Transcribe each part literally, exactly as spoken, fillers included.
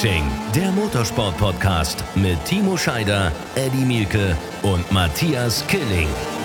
Racing, der Motorsport-Podcast mit Timo Scheider, Eddie Mielke und Matthias Killing.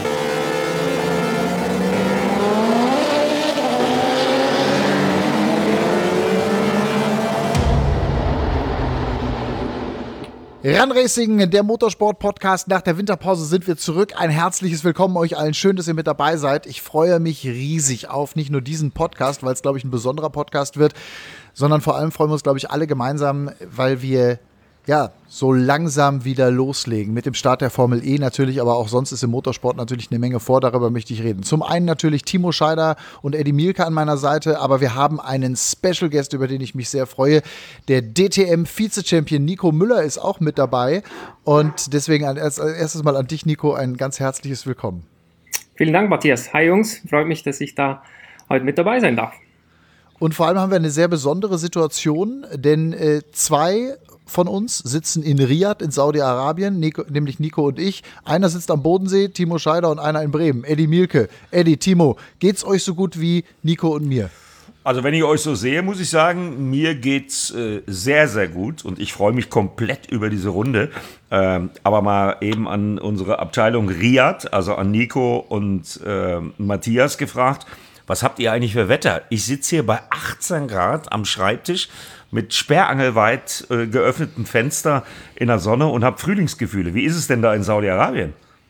Run Racing, der Motorsport-Podcast. Nach der Winterpause sind wir zurück. Ein herzliches Willkommen euch allen. Schön, dass ihr mit dabei seid. Ich freue mich riesig auf nicht nur diesen Podcast, weil es, glaube ich, ein besonderer Podcast wird, sondern vor allem freuen wir uns, glaube ich, alle gemeinsam, weil wir ja so langsam wieder loslegen. Mit dem Start der Formel E natürlich, aber auch sonst ist im Motorsport natürlich eine Menge vor. Darüber möchte ich reden. Zum einen natürlich Timo Scheider und Eddie Mielke an meiner Seite, aber wir haben einen Special Guest, über den ich mich sehr freue. Der D T M-Vize-Champion Nico Müller ist auch mit dabei. Und deswegen als erstes mal an dich, Nico, ein ganz herzliches Willkommen. Vielen Dank, Matthias. Hi Jungs, freut mich, dass ich da heute mit dabei sein darf. Und vor allem haben wir eine sehr besondere Situation, denn äh, zwei von uns sitzen in Riyadh in Saudi-Arabien, Nico, nämlich Nico und ich. Einer sitzt am Bodensee, Timo Scheider, und einer in Bremen, Eddie Mielke. Eddie, Timo, geht's euch so gut wie Nico und mir? Also wenn ich euch so sehe, muss ich sagen, mir geht's äh, sehr, sehr gut und ich freue mich komplett über diese Runde. Ähm, aber mal eben an unsere Abteilung Riyadh, also an Nico und äh, Matthias gefragt, was habt ihr eigentlich für Wetter? Ich sitze hier bei achtzehn Grad am Schreibtisch mit sperrangelweit äh, geöffnetem Fenster in der Sonne und habe Frühlingsgefühle. Wie ist es denn da in Saudi-Arabien?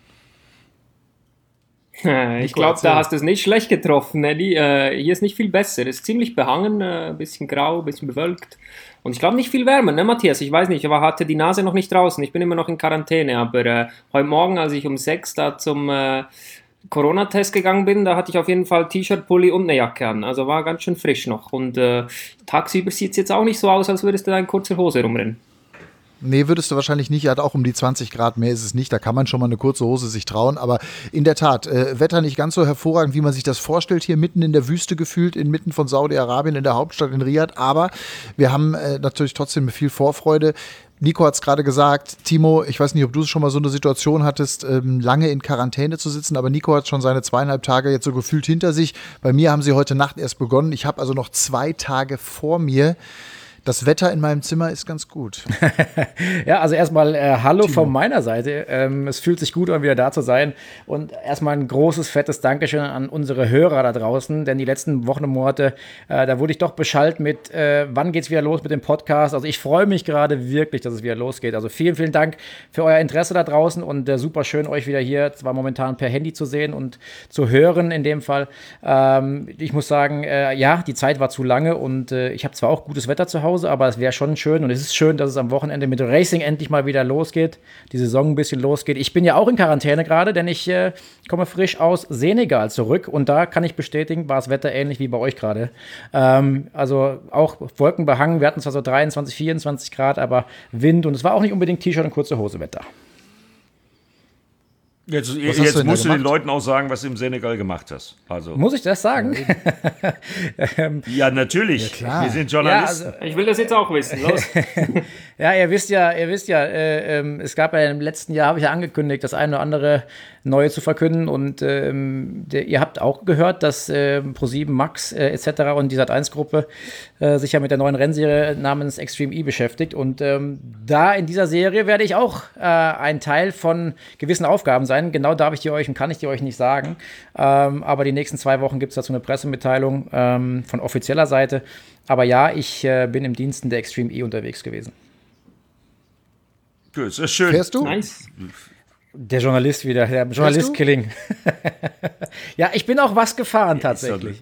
Ich glaube, da hast du es nicht schlecht getroffen, Eddie. Äh, hier ist nicht viel besser. Es ist ziemlich behangen, ein äh, bisschen grau, ein bisschen bewölkt. Und ich glaube nicht viel wärmer, ne Matthias? Ich weiß nicht, ich hatte die Nase noch nicht draußen. Ich bin immer noch in Quarantäne. Aber äh, heute Morgen, als ich um sechs da zum äh, Corona-Test gegangen bin, da hatte ich auf jeden Fall T-Shirt, Pulli und eine Jacke an. Also war ganz schön frisch noch. Und äh, tagsüber sieht es jetzt auch nicht so aus, als würdest du da in kurzer Hose rumrennen. Nee, würdest du wahrscheinlich nicht. Er hat auch um die zwanzig Grad, mehr ist es nicht. Da kann man schon mal eine kurze Hose sich trauen. Aber in der Tat, äh, Wetter nicht ganz so hervorragend, wie man sich das vorstellt. Hier mitten in der Wüste gefühlt, inmitten von Saudi-Arabien, in der Hauptstadt in Riyadh. Aber wir haben äh, natürlich trotzdem viel Vorfreude. Nico hat es gerade gesagt, Timo, ich weiß nicht, ob du schon mal so eine Situation hattest, ähm, lange in Quarantäne zu sitzen, aber Nico hat schon seine zweieinhalb Tage jetzt so gefühlt hinter sich. Bei mir haben sie heute Nacht erst begonnen. Ich habe also noch zwei Tage vor mir. Das Wetter in meinem Zimmer ist ganz gut. Ja, also erstmal äh, Hallo Timo von meiner Seite. Ähm, es fühlt sich gut an, wieder da zu sein. Und erstmal ein großes, fettes Dankeschön an unsere Hörer da draußen, denn die letzten Wochen und Monate, äh, da wurde ich doch beschallt mit, äh, wann geht's wieder los mit dem Podcast. Also ich freue mich gerade wirklich, dass es wieder losgeht. Also vielen, vielen Dank für euer Interesse da draußen und äh, super schön, euch wieder hier zwar momentan per Handy zu sehen und zu hören in dem Fall. Ähm, ich muss sagen, äh, ja, die Zeit war zu lange und äh, ich habe zwar auch gutes Wetter zu Hause, aber es wäre schon schön und es ist schön, dass es am Wochenende mit Racing endlich mal wieder losgeht, die Saison ein bisschen losgeht. Ich bin ja auch in Quarantäne gerade, denn ich äh, komme frisch aus Senegal zurück und da kann ich bestätigen, war das Wetter ähnlich wie bei euch gerade. Ähm, also auch wolkenbehangen, wir hatten zwar so dreiundzwanzig, vierundzwanzig Grad, aber Wind und es war auch nicht unbedingt T-Shirt und kurze Hose Wetter. Jetzt, jetzt musst du den Leuten auch sagen, was du im Senegal gemacht hast. Also. Muss ich das sagen? Ja, natürlich. Ja, wir sind Journalisten. Ja, also, ich will das jetzt auch wissen. Los. Ja, ihr wisst ja, ihr wisst ja, äh, äh, es gab ja im letzten Jahr, habe ich ja angekündigt, das eine oder andere Neue zu verkünden und ähm, der, ihr habt auch gehört, dass äh, ProSieben Max äh, et cetera und die Sat eins Gruppe äh, sich ja mit der neuen Rennserie namens Extreme E beschäftigt und ähm, da in dieser Serie werde ich auch äh, ein Teil von gewissen Aufgaben sein. Genau darf ich die euch und kann ich die euch nicht sagen, ähm, aber die nächsten zwei Wochen gibt es dazu eine Pressemitteilung ähm, von offizieller Seite. Aber ja, ich äh, bin im Diensten der Extreme E unterwegs gewesen. Gut, das ist schön. Fährst du? Nice. Der Journalist wieder, der Journalist Killing. Ja, ich bin auch was gefahren tatsächlich.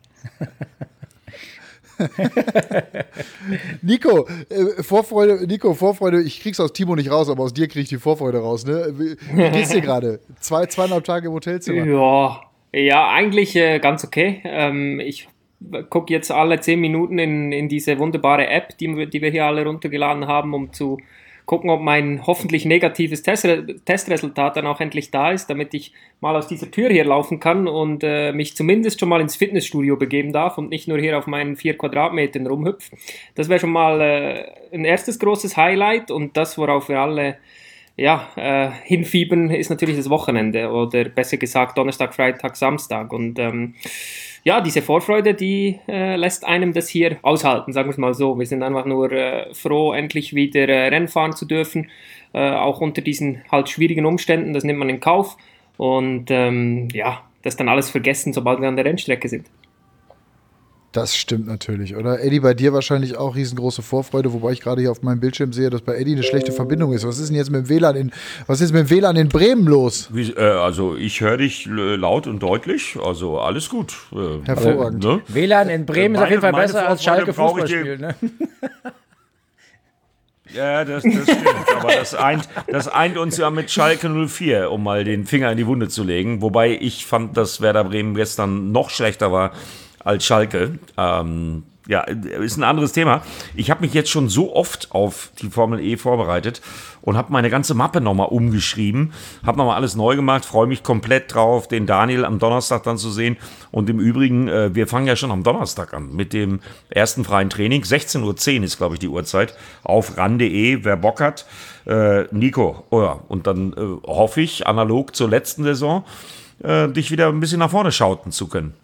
Nico, äh, Vorfreude, Nico, Vorfreude, ich krieg's aus Timo nicht raus, aber aus dir krieg ich die Vorfreude raus, ne? Wie, wie geht's dir gerade? Zwei, zweieinhalb Tage im Hotelzimmer. Ja, ja, eigentlich äh, ganz okay. Ähm, ich gucke jetzt alle zehn Minuten in, in diese wunderbare App, die, die wir hier alle runtergeladen haben, um zu gucken, ob mein hoffentlich negatives Testre- Testresultat dann auch endlich da ist, damit ich mal aus dieser Tür hier laufen kann und äh, mich zumindest schon mal ins Fitnessstudio begeben darf und nicht nur hier auf meinen vier Quadratmetern rumhüpf. Das wäre schon mal äh, ein erstes großes Highlight und das, worauf wir alle ja, äh, hinfiebern, ist natürlich das Wochenende oder besser gesagt Donnerstag, Freitag, Samstag und ähm, ja, diese Vorfreude, die äh, lässt einem das hier aushalten, sagen wir es mal so. Wir sind einfach nur äh, froh, endlich wieder äh, Rennen fahren zu dürfen, äh, auch unter diesen halt schwierigen Umständen, das nimmt man in Kauf. Und ähm, ja, das dann alles vergessen, sobald wir an der Rennstrecke sind. Das stimmt natürlich, oder? Eddie, bei dir wahrscheinlich auch riesengroße Vorfreude, wobei ich gerade hier auf meinem Bildschirm sehe, dass bei Eddie eine schlechte Verbindung ist. Was ist denn jetzt mit dem W L A N in, was ist mit dem W L A N in Bremen los? Wie, äh, also ich höre dich äh, laut und deutlich, also alles gut. Äh, Hervorragend. Ne? W L A N in Bremen Meine- ist auf jeden Fall meine besser als Vorfreude Schalke brauche ich Fußballspiel. Ne? Ja, das, das stimmt. Aber das eint, das eint uns ja mit Schalke null vier, um mal den Finger in die Wunde zu legen. Wobei ich fand, dass Werder Bremen gestern noch schlechter war als Schalke. Ähm, ja, ist ein anderes Thema. Ich habe mich jetzt schon so oft auf die Formel E vorbereitet und habe meine ganze Mappe nochmal umgeschrieben, habe nochmal alles neu gemacht, freue mich komplett drauf, den Daniel am Donnerstag dann zu sehen. Und im Übrigen, äh, wir fangen ja schon am Donnerstag an mit dem ersten freien Training. sechzehn Uhr zehn ist, glaube ich, die Uhrzeit auf ran punkt de, wer Bock hat. Äh, Nico, oh ja, und dann äh, hoffe ich, analog zur letzten Saison, äh, dich wieder ein bisschen nach vorne schauten zu können.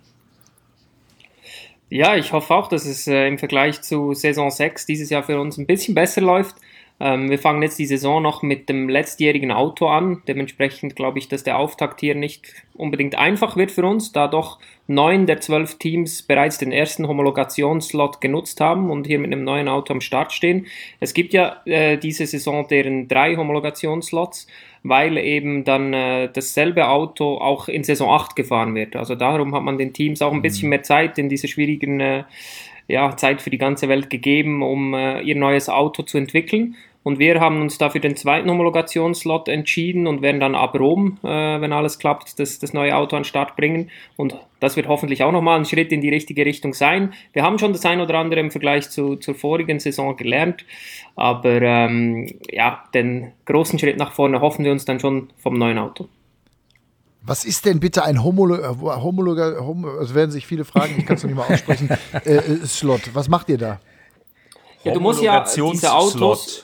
Ja, ich hoffe auch, dass es äh, im Vergleich zu Saison sechs dieses Jahr für uns ein bisschen besser läuft. Ähm, wir fangen jetzt die Saison noch mit dem letztjährigen Auto an. Dementsprechend glaube ich, dass der Auftakt hier nicht unbedingt einfach wird für uns, da doch neun der zwölf Teams bereits den ersten Homologationsslot genutzt haben und hier mit einem neuen Auto am Start stehen. Es gibt ja äh, diese Saison deren drei Homologationsslots, weil eben dann äh, dasselbe Auto auch in Saison acht gefahren wird. Also darum hat man den Teams auch ein bisschen mehr Zeit in dieser schwierigen äh, ja, Zeit für die ganze Welt gegeben, um äh, ihr neues Auto zu entwickeln. Und wir haben uns dafür den zweiten Homologationsslot entschieden und werden dann ab Rom, äh, wenn alles klappt, das, das neue Auto an den Start bringen. Und das wird hoffentlich auch nochmal ein Schritt in die richtige Richtung sein. Wir haben schon das ein oder andere im Vergleich zu, zur vorigen Saison gelernt. Aber ähm, ja, den großen Schritt nach vorne hoffen wir uns dann schon vom neuen Auto. Was ist denn bitte ein Homologa, Homologa, Hom also werden sich viele fragen, ich kann es noch nicht mal aussprechen, äh, äh, Slot, was macht ihr da? Ja, du musst ja diese Autos...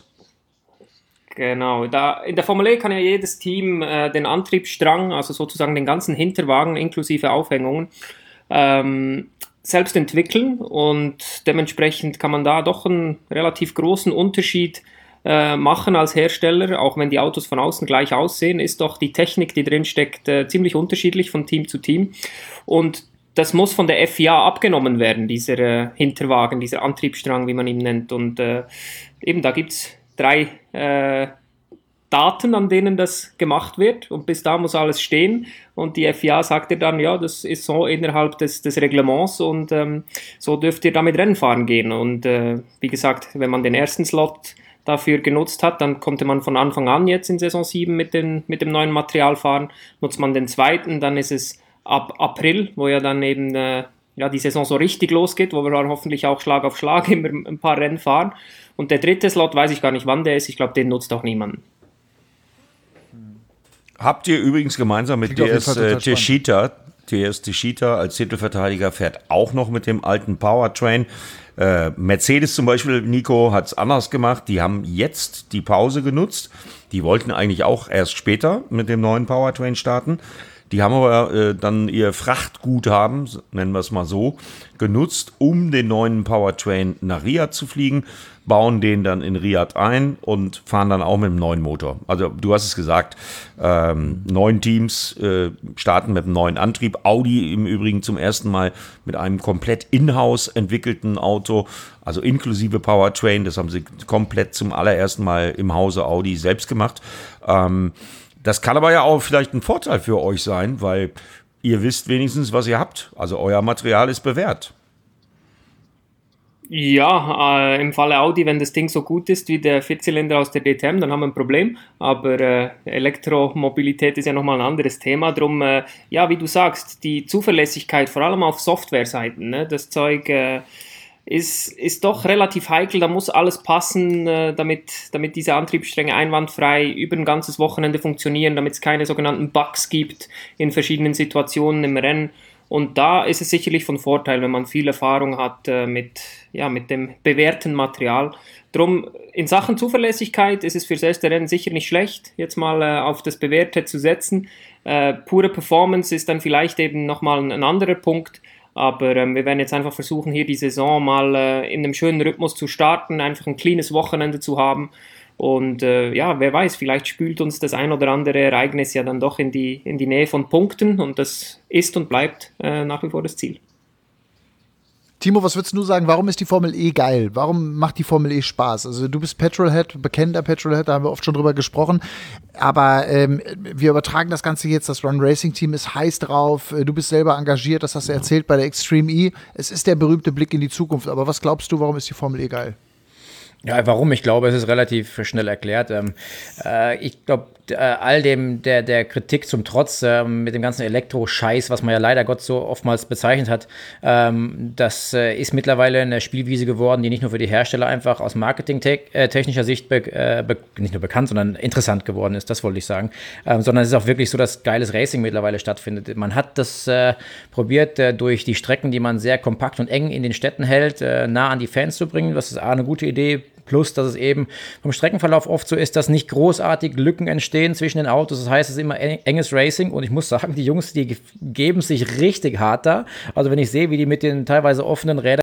Genau, da in der Formel E kann ja jedes Team äh, den Antriebsstrang, also sozusagen den ganzen Hinterwagen inklusive Aufhängungen, ähm, selbst entwickeln und dementsprechend kann man da doch einen relativ großen Unterschied äh, machen als Hersteller, auch wenn die Autos von außen gleich aussehen, ist doch die Technik, die drin steckt, äh, ziemlich unterschiedlich von Team zu Team und das muss von der F I A abgenommen werden, dieser äh, Hinterwagen, dieser Antriebsstrang, wie man ihn nennt und äh, eben da gibt's drei äh, Daten, an denen das gemacht wird und bis da muss alles stehen und die F I A sagt dir dann, ja, das ist so innerhalb des, des Reglements und ähm, so dürft ihr damit Rennen fahren gehen und äh, wie gesagt, wenn man den ersten Slot dafür genutzt hat, dann konnte man von Anfang an jetzt in Saison sieben mit, den, mit dem neuen Material fahren, nutzt man den zweiten, dann ist es ab April, wo ja dann eben äh, ja, die Saison so richtig losgeht, wo wir dann hoffentlich auch Schlag auf Schlag immer ein paar Rennen fahren. Und der dritte Slot, weiß ich gar nicht, wann der ist. Ich glaube, den nutzt auch niemand. Habt ihr übrigens gemeinsam mit D S äh, Techeetah, D S Techeetah als Titelverteidiger fährt auch noch mit dem alten Powertrain. Äh, Mercedes zum Beispiel, Nico, hat es anders gemacht. Die haben jetzt die Pause genutzt. Die wollten eigentlich auch erst später mit dem neuen Powertrain starten. Die haben aber äh, dann ihr Frachtguthaben, nennen wir es mal so, genutzt, um den neuen Powertrain nach Riyadh zu fliegen, bauen den dann in Riyadh ein und fahren dann auch mit dem neuen Motor. Also du hast es gesagt, ähm, neun Teams äh, starten mit einem neuen Antrieb. Audi im Übrigen zum ersten Mal mit einem komplett in-house entwickelten Auto, also inklusive Powertrain. Das haben sie komplett zum allerersten Mal im Hause Audi selbst gemacht. Ähm, Das kann aber ja auch vielleicht ein Vorteil für euch sein, weil ihr wisst wenigstens, was ihr habt. Also euer Material ist bewährt. Ja, äh, im Falle Audi, wenn das Ding so gut ist wie der Vierzylinder aus der D T M, dann haben wir ein Problem. Aber äh, Elektromobilität ist ja nochmal ein anderes Thema. Drum, äh, ja, wie du sagst, die Zuverlässigkeit, vor allem auf Softwareseiten, ne, das Zeug... Äh, Ist, ist doch relativ heikel, da muss alles passen, äh, damit, damit diese Antriebsstränge einwandfrei über ein ganzes Wochenende funktionieren, damit es keine sogenannten Bugs gibt in verschiedenen Situationen im Rennen. Und da ist es sicherlich von Vorteil, wenn man viel Erfahrung hat äh, mit, ja, mit dem bewährten Material. Drum, in Sachen Zuverlässigkeit ist es fürs erste Rennen sicher nicht schlecht, jetzt mal äh, auf das Bewährte zu setzen. Äh, pure Performance ist dann vielleicht eben nochmal ein, ein anderer Punkt. Aber ähm, wir werden jetzt einfach versuchen, hier die Saison mal äh, in einem schönen Rhythmus zu starten, einfach ein cleanes Wochenende zu haben. Und äh, ja, wer weiß, vielleicht spült uns das ein oder andere Ereignis ja dann doch in die, in die Nähe von Punkten. Und das ist und bleibt äh, nach wie vor das Ziel. Timo, was würdest du sagen, warum ist die Formel E geil? Warum macht die Formel E Spaß? Also du bist Petrolhead, bekennender Petrolhead, da haben wir oft schon drüber gesprochen, aber ähm, wir übertragen das Ganze jetzt, das Run Racing Team ist heiß drauf, du bist selber engagiert, das hast du erzählt bei der Extreme E, es ist der berühmte Blick in die Zukunft, aber was glaubst du, warum ist die Formel E geil? Ja, warum? Ich glaube, es ist relativ schnell erklärt. Ähm, äh, ich glaube, äh, all dem der, der Kritik zum Trotz äh, mit dem ganzen Elektro-Scheiß, was man ja leider Gott so oftmals bezeichnet hat, ähm, das äh, ist mittlerweile eine Spielwiese geworden, die nicht nur für die Hersteller einfach aus marketingtechnischer Sicht be- äh, be- nicht nur bekannt, sondern interessant geworden ist, das wollte ich sagen, ähm, sondern es ist auch wirklich so, dass geiles Racing mittlerweile stattfindet. Man hat das äh, probiert, äh, durch die Strecken, die man sehr kompakt und eng in den Städten hält, äh, nah an die Fans zu bringen. Das ist A, eine gute Idee, plus, dass es eben vom Streckenverlauf oft so ist, dass nicht großartig Lücken entstehen zwischen den Autos. Das heißt, es ist immer enges Racing. Und ich muss sagen, die Jungs, die geben sich richtig hart da. Also wenn ich sehe, wie die mit den teilweise offenen Rädern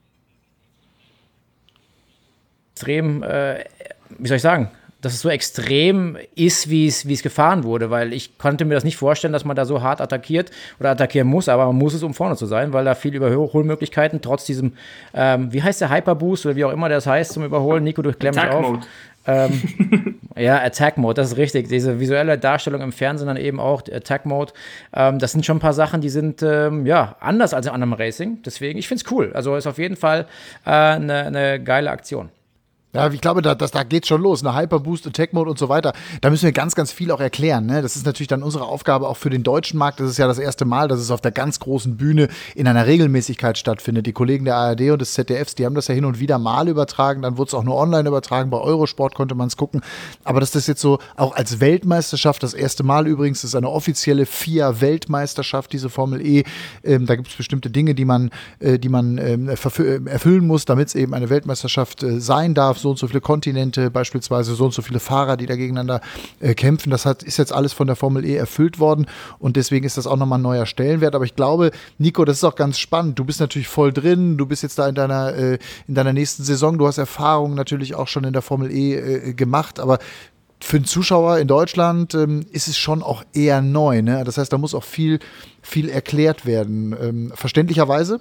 extrem, äh, wie soll ich sagen, dass es so extrem ist, wie es, wie es gefahren wurde, weil ich konnte mir das nicht vorstellen, dass man da so hart attackiert oder attackieren muss, aber man muss es, um vorne zu sein, weil da viel Überholmöglichkeiten, trotz diesem, ähm, wie heißt der, Hyperboost oder wie auch immer das heißt zum Überholen, Nico, du klär mich auf. Ähm, ja, Attack Mode, das ist richtig. Diese visuelle Darstellung im Fernsehen dann eben auch, Attack Mode, ähm, das sind schon ein paar Sachen, die sind ähm, ja anders als in anderem Racing, deswegen, ich finde es cool. Also ist auf jeden Fall eine äh, ne geile Aktion. Ja, ich glaube, da, das, da geht schon los, eine Hyperboost, Attack Mode und so weiter. Da müssen wir ganz, ganz viel auch erklären. Ne? Das ist natürlich dann unsere Aufgabe auch für den deutschen Markt. Das ist ja das erste Mal, dass es auf der ganz großen Bühne in einer Regelmäßigkeit stattfindet. Die Kollegen der A R D und des Z D Fs, die haben das ja hin und wieder mal übertragen. Dann wurde es auch nur online übertragen. Bei Eurosport konnte man es gucken. Aber dass das jetzt so auch als Weltmeisterschaft, das erste Mal übrigens, das ist eine offizielle F I A-Weltmeisterschaft, diese Formel E. Ähm, da gibt es bestimmte Dinge, die man, äh, die man ähm, verf- erfüllen muss, damit es eben eine Weltmeisterschaft äh, sein darf. So und so viele Kontinente, beispielsweise so und so viele Fahrer, die da gegeneinander äh, kämpfen. Das hat, ist jetzt alles von der Formel E erfüllt worden und deswegen ist das auch nochmal ein neuer Stellenwert. Aber ich glaube, Nico, das ist auch ganz spannend. Du bist natürlich voll drin, du bist jetzt da in deiner, äh, in deiner nächsten Saison, du hast Erfahrungen natürlich auch schon in der Formel E äh, gemacht, aber für einen Zuschauer in Deutschland ähm, ist es schon auch eher neu. Ne? Das heißt, da muss auch viel, viel erklärt werden. Ähm, verständlicherweise?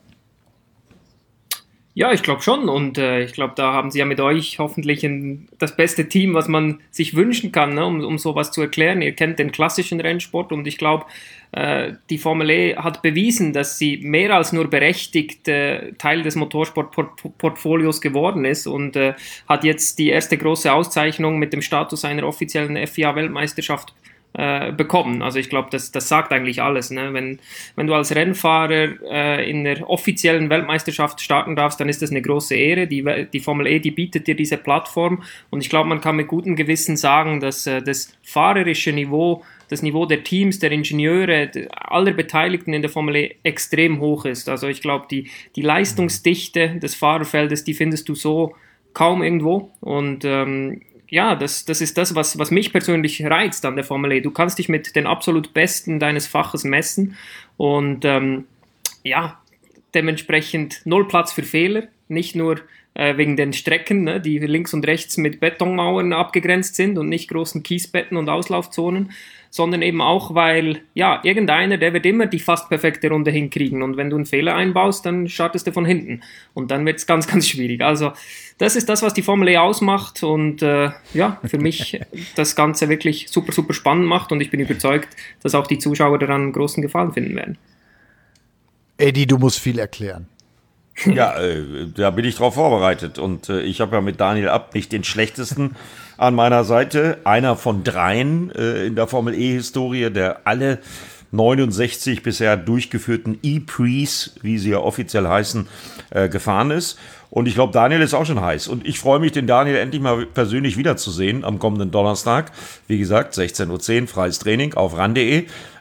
Ja, ich glaube schon und äh, ich glaube, da haben sie ja mit euch hoffentlich ein, das beste Team, was man sich wünschen kann, ne, um, um sowas zu erklären. Ihr kennt den klassischen Rennsport und ich glaube, äh, die Formel E hat bewiesen, dass sie mehr als nur berechtigt äh, Teil des Motorsportportfolios geworden ist und äh, hat jetzt die erste große Auszeichnung mit dem Status einer offiziellen F I A-Weltmeisterschaft bekommen. Also ich glaube, das, das sagt eigentlich alles. Ne? Wenn, wenn du als Rennfahrer äh, in der offiziellen Weltmeisterschaft starten darfst, dann ist das eine große Ehre. Die, die Formel E, die bietet dir diese Plattform und ich glaube, man kann mit gutem Gewissen sagen, dass äh, das fahrerische Niveau, das Niveau der Teams, der Ingenieure, aller Beteiligten in der Formel E extrem hoch ist. Also ich glaube, die, die Leistungsdichte des Fahrerfeldes, die findest du so kaum irgendwo und ähm, ja, das, das ist das, was, was mich persönlich reizt an der Formel E. Du kannst dich mit den absolut Besten deines Faches messen und ähm, ja, dementsprechend null Platz für Fehler, nicht nur äh, wegen den Strecken, ne, die links und rechts mit Betonmauern abgegrenzt sind und nicht großen Kiesbetten und Auslaufzonen, sondern eben auch, weil, ja, irgendeiner, der wird immer die fast perfekte Runde hinkriegen und wenn du einen Fehler einbaust, dann startest du von hinten und dann wird es ganz, ganz schwierig. Also das ist das, was die Formel E ausmacht und äh, ja, für mich das Ganze wirklich super, super spannend macht und ich bin überzeugt, dass auch die Zuschauer daran großen Gefallen finden werden. Eddie, du musst viel erklären. Ja, äh, da bin ich drauf vorbereitet und äh, ich habe ja mit Daniel Abt nicht den schlechtesten an meiner Seite. Einer von dreien äh, in der Formel E-Historie, der alle neunundsechzig bisher durchgeführten E-Prix, wie sie ja offiziell heißen, äh, gefahren ist. Und ich glaube, Daniel ist auch schon heiß. Und ich freue mich, den Daniel endlich mal persönlich wiederzusehen am kommenden Donnerstag. Wie gesagt, sechzehn Uhr zehn, freies Training auf ran punkt de.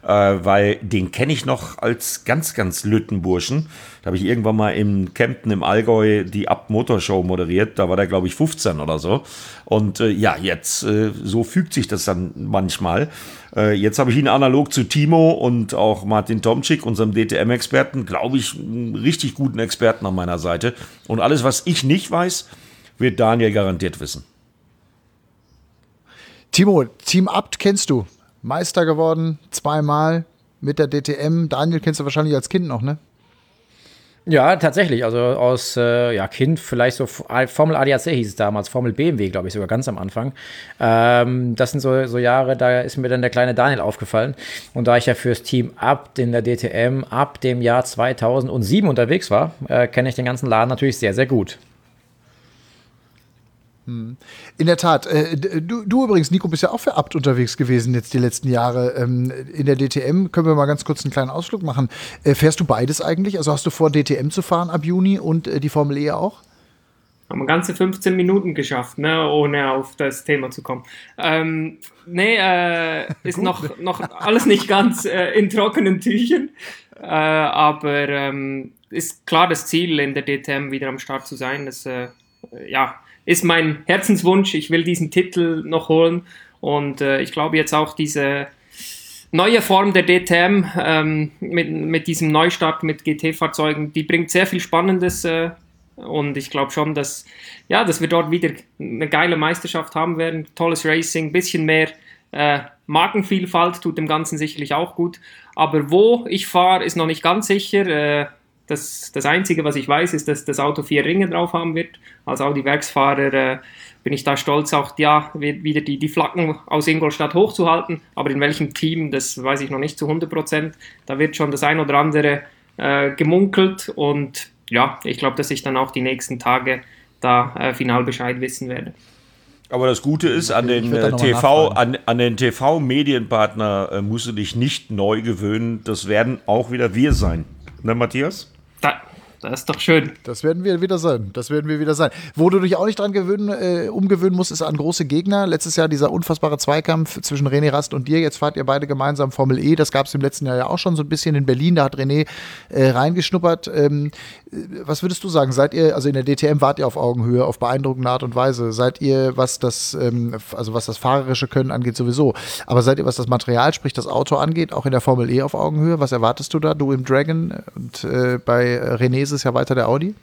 äh, weil den kenne ich noch als ganz, ganz Lüttenburschen. Da habe ich irgendwann mal in Kempten im Allgäu die Abt-Motorshow moderiert. Da war der, glaube ich, fünfzehn oder so. Und äh, ja, jetzt, äh, so fügt sich das dann manchmal. Äh, jetzt habe ich ihn analog zu Timo und auch Martin Tomczyk, unserem D T M-Experten, glaube ich, einen richtig guten Experten an meiner Seite. Und alles, was ich nicht weiß, wird Daniel garantiert wissen. Timo, Team Abt kennst du. Meister geworden, zweimal mit der D T M. Daniel kennst du wahrscheinlich als Kind noch, ne? Ja, tatsächlich. Also aus äh, ja, Kind vielleicht so Formel A D A C hieß es damals, Formel B M W, glaube ich, sogar ganz am Anfang. Ähm, das sind so, so Jahre, da ist mir dann der kleine Daniel aufgefallen. Und da ich ja fürs Team Abt in der D T M ab dem Jahr zweitausendsieben unterwegs war, äh, kenne ich den ganzen Laden natürlich sehr, sehr gut. In der Tat. Äh, du, du übrigens, Nico, bist ja auch für Abt unterwegs gewesen jetzt die letzten Jahre. Ähm, in der D T M können wir mal ganz kurz einen kleinen Ausflug machen. Äh, fährst du beides eigentlich? Also hast du vor, D T M zu fahren ab Juni und äh, die Formel E auch? Haben wir ganze fünfzehn Minuten geschafft, ne, ohne auf das Thema zu kommen. Ähm, nee, äh, ist noch, noch alles nicht ganz äh, in trockenen Tüchern. Äh, aber ähm, ist klar das Ziel, in der D T M wieder am Start zu sein. Das äh, ja, ist mein Herzenswunsch. Ich will diesen Titel noch holen. Und äh, ich glaube jetzt auch diese neue Form der D T M ähm, mit, mit diesem Neustart mit G T-Fahrzeugen, die bringt sehr viel Spannendes. Äh, und ich glaube schon, dass, ja, dass wir dort wieder eine geile Meisterschaft haben werden. Tolles Racing, bisschen mehr äh, Markenvielfalt tut dem Ganzen sicherlich auch gut. Aber wo ich fahre, ist noch nicht ganz sicher. Äh, Das, das Einzige, was ich weiß, ist, dass das Auto vier Ringe drauf haben wird. Als Audi-Werksfahrer äh, bin ich da stolz, auch ja, wieder die, die Flaggen aus Ingolstadt hochzuhalten. Aber in welchem Team, das weiß ich noch nicht zu hundert Prozent. Da wird schon das ein oder andere äh, gemunkelt. Und ja, ich glaube, dass ich dann auch die nächsten Tage da äh, final Bescheid wissen werde. Aber das Gute ist, an den T V, an, an den T V-Medienpartner äh, musst du dich nicht neu gewöhnen. Das werden auch wieder wir sein. Ne, Matthias? Da, das ist doch schön. Das werden wir wieder sein. Das werden wir wieder sein. Wo du dich auch nicht dran gewöhnen, äh, umgewöhnen musst, ist an große Gegner. Letztes Jahr dieser unfassbare Zweikampf zwischen René Rast und dir. Jetzt fahrt ihr beide gemeinsam Formel E. Das gab es im letzten Jahr ja auch schon so ein bisschen in Berlin. Da hat René äh, reingeschnuppert. Ähm, was würdest du sagen? Seid ihr, also in der D T M wart ihr auf Augenhöhe, auf beeindruckende Art und Weise. Seid ihr, was das, ähm, also was das fahrerische Können angeht, sowieso. Aber seid ihr, was das Material, sprich das Auto angeht, auch in der Formel E auf Augenhöhe? Was erwartest du da, du im Dragon? Und äh, bei René ist es ja weiter der Audi?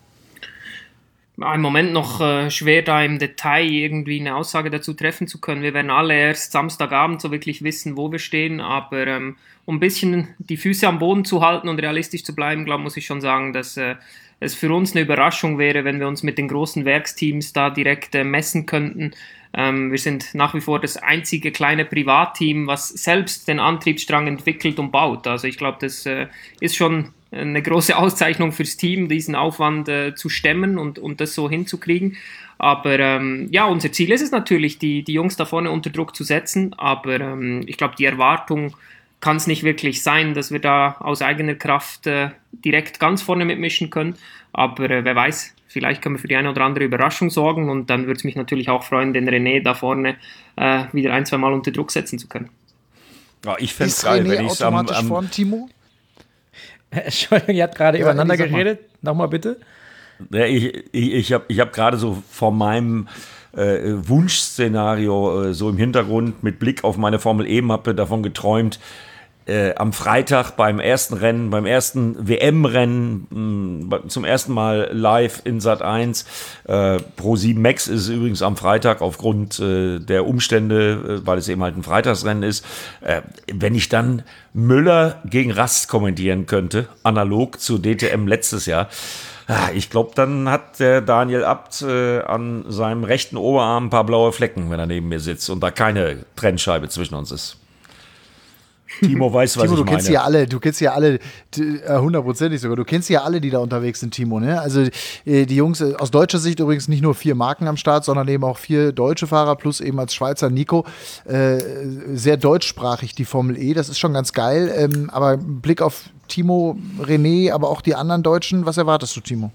Im Moment noch äh, schwer, da im Detail irgendwie eine Aussage dazu treffen zu können. Wir werden alle erst Samstagabend so wirklich wissen, wo wir stehen, aber ähm, um ein bisschen die Füße am Boden zu halten und realistisch zu bleiben, glaube muss ich schon sagen, dass äh, es für uns eine Überraschung wäre, wenn wir uns mit den großen Werksteams da direkt äh, messen könnten. Ähm, wir sind nach wie vor das einzige kleine Privatteam, was selbst den Antriebsstrang entwickelt und baut. Also ich glaube, das äh, ist schon eine große Auszeichnung fürs Team, diesen Aufwand äh, zu stemmen und, und das so hinzukriegen. Aber ähm, ja, unser Ziel ist es natürlich, die, die Jungs da vorne unter Druck zu setzen. Aber ähm, ich glaube, die Erwartung kann es nicht wirklich sein, dass wir da aus eigener Kraft äh, direkt ganz vorne mitmischen können. Aber äh, wer weiß, vielleicht können wir für die eine oder andere Überraschung sorgen. Und dann würde es mich natürlich auch freuen, den René da vorne äh, wieder ein, zwei Mal unter Druck setzen zu können. Ja, ich fände es geil, wenn ich es am, am von Timo? Entschuldigung, ihr habt gerade ja, übereinander geredet. Nochmal bitte. Ja, ich ich, ich habe ich hab gerade so vor meinem äh, Wunschszenario äh, so im Hintergrund mit Blick auf meine Formel-E-Mappe davon geträumt, äh, am Freitag beim ersten Rennen, beim ersten W M-Rennen, mh, zum ersten Mal live in Sat eins. Äh, Pro sieben Max ist übrigens am Freitag aufgrund äh, der Umstände, äh, weil es eben halt ein Freitagsrennen ist. Äh, wenn ich dann Müller gegen Rast kommentieren könnte, analog zu D T M letztes Jahr, ich glaube, dann hat der Daniel Abt äh, an seinem rechten Oberarm ein paar blaue Flecken, wenn er neben mir sitzt und da keine Trennscheibe zwischen uns ist. Timo weiß, was Timo, ich du kennst meine. ja alle, du kennst ja alle, hundertprozentig sogar, du kennst ja alle, die da unterwegs sind, Timo, ne? Also die Jungs, aus deutscher Sicht übrigens nicht nur vier Marken am Start, sondern eben auch vier deutsche Fahrer plus eben als Schweizer Nico. Äh, sehr deutschsprachig, die Formel E, das ist schon ganz geil. Ähm, aber Blick auf Timo, René, aber auch die anderen Deutschen, was erwartest du, Timo?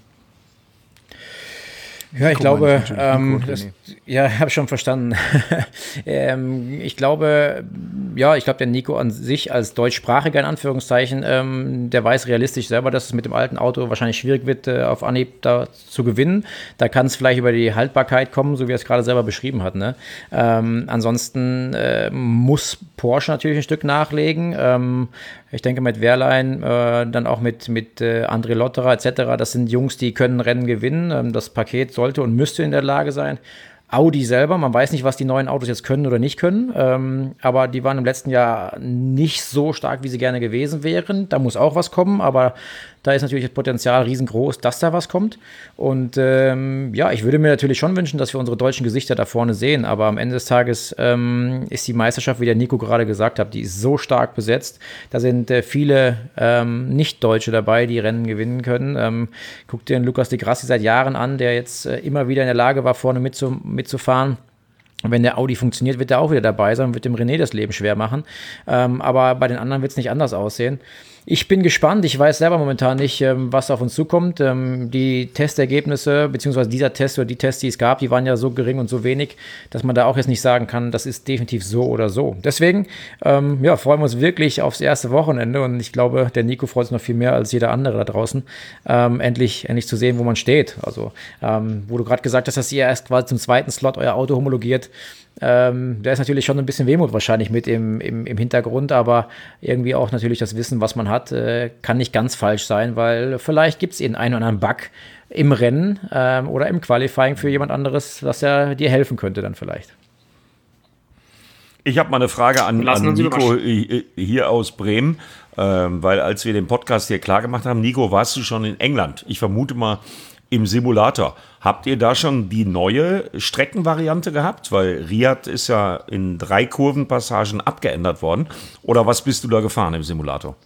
Ja, ich Guck glaube, mal, ähm, das, ja, habe schon verstanden. ähm, ich glaube, ja, ich glaube, der Nico an sich als Deutschsprachiger in Anführungszeichen, ähm, der weiß realistisch selber, dass es mit dem alten Auto wahrscheinlich schwierig wird, äh, auf Anhieb da zu gewinnen. Da kann es vielleicht über die Haltbarkeit kommen, so wie er es gerade selber beschrieben hat. Ne? Ähm, ansonsten äh, muss Porsche natürlich ein Stück nachlegen. Ähm, ich denke mit Wehrlein, äh, dann auch mit, mit äh, André Lotterer et cetera. Das sind Jungs, die können Rennen gewinnen. Ähm, das Paket sollte und müsste in der Lage sein. Audi selber, man weiß nicht, was die neuen Autos jetzt können oder nicht können, ähm, aber die waren im letzten Jahr nicht so stark, wie sie gerne gewesen wären. Da muss auch was kommen, aber da ist natürlich das Potenzial riesengroß, dass da was kommt. Und ähm, ja, ich würde mir natürlich schon wünschen, dass wir unsere deutschen Gesichter da vorne sehen, aber am Ende des Tages ähm, ist die Meisterschaft, wie der Nico gerade gesagt hat, die ist so stark besetzt. Da sind äh, viele ähm, Nicht-Deutsche dabei, die Rennen gewinnen können. Ähm, guck dir den Lucas Di Grassi seit Jahren an, der jetzt äh, immer wieder in der Lage war, vorne mitzu- mitzufahren. Und wenn der Audi funktioniert, wird er auch wieder dabei sein und wird dem René das Leben schwer machen. Ähm, aber bei den anderen wird es nicht anders aussehen. Ich bin gespannt. Ich weiß selber momentan nicht, ähm, was auf uns zukommt. Ähm, die Testergebnisse, beziehungsweise dieser Test oder die Tests, die es gab, die waren ja so gering und so wenig, dass man da auch jetzt nicht sagen kann, das ist definitiv so oder so. Deswegen ähm, ja, freuen wir uns wirklich aufs erste Wochenende und ich glaube, der Nico freut sich noch viel mehr als jeder andere da draußen, ähm, endlich, endlich zu sehen, wo man steht. Also, ähm, wo du gerade gesagt hast, dass ihr erst quasi zum zweiten Slot euer Auto homologiert. Ähm, da ist natürlich schon ein bisschen Wehmut wahrscheinlich mit im, im, im Hintergrund, aber irgendwie auch natürlich das Wissen, was man hat, äh, kann nicht ganz falsch sein, weil vielleicht gibt es eben einen oder anderen Bug im Rennen ähm, oder im Qualifying für jemand anderes, was ja dir helfen könnte dann vielleicht. Ich habe mal eine Frage an, an Nico hier aus Bremen, ähm, weil als wir den Podcast hier klar gemacht haben, Nico, warst du schon in England? Ich vermute mal im Simulator. Habt ihr da schon die neue Streckenvariante gehabt? Weil Riyadh ist ja in drei Kurvenpassagen abgeändert worden. Oder was bist du da gefahren im Simulator?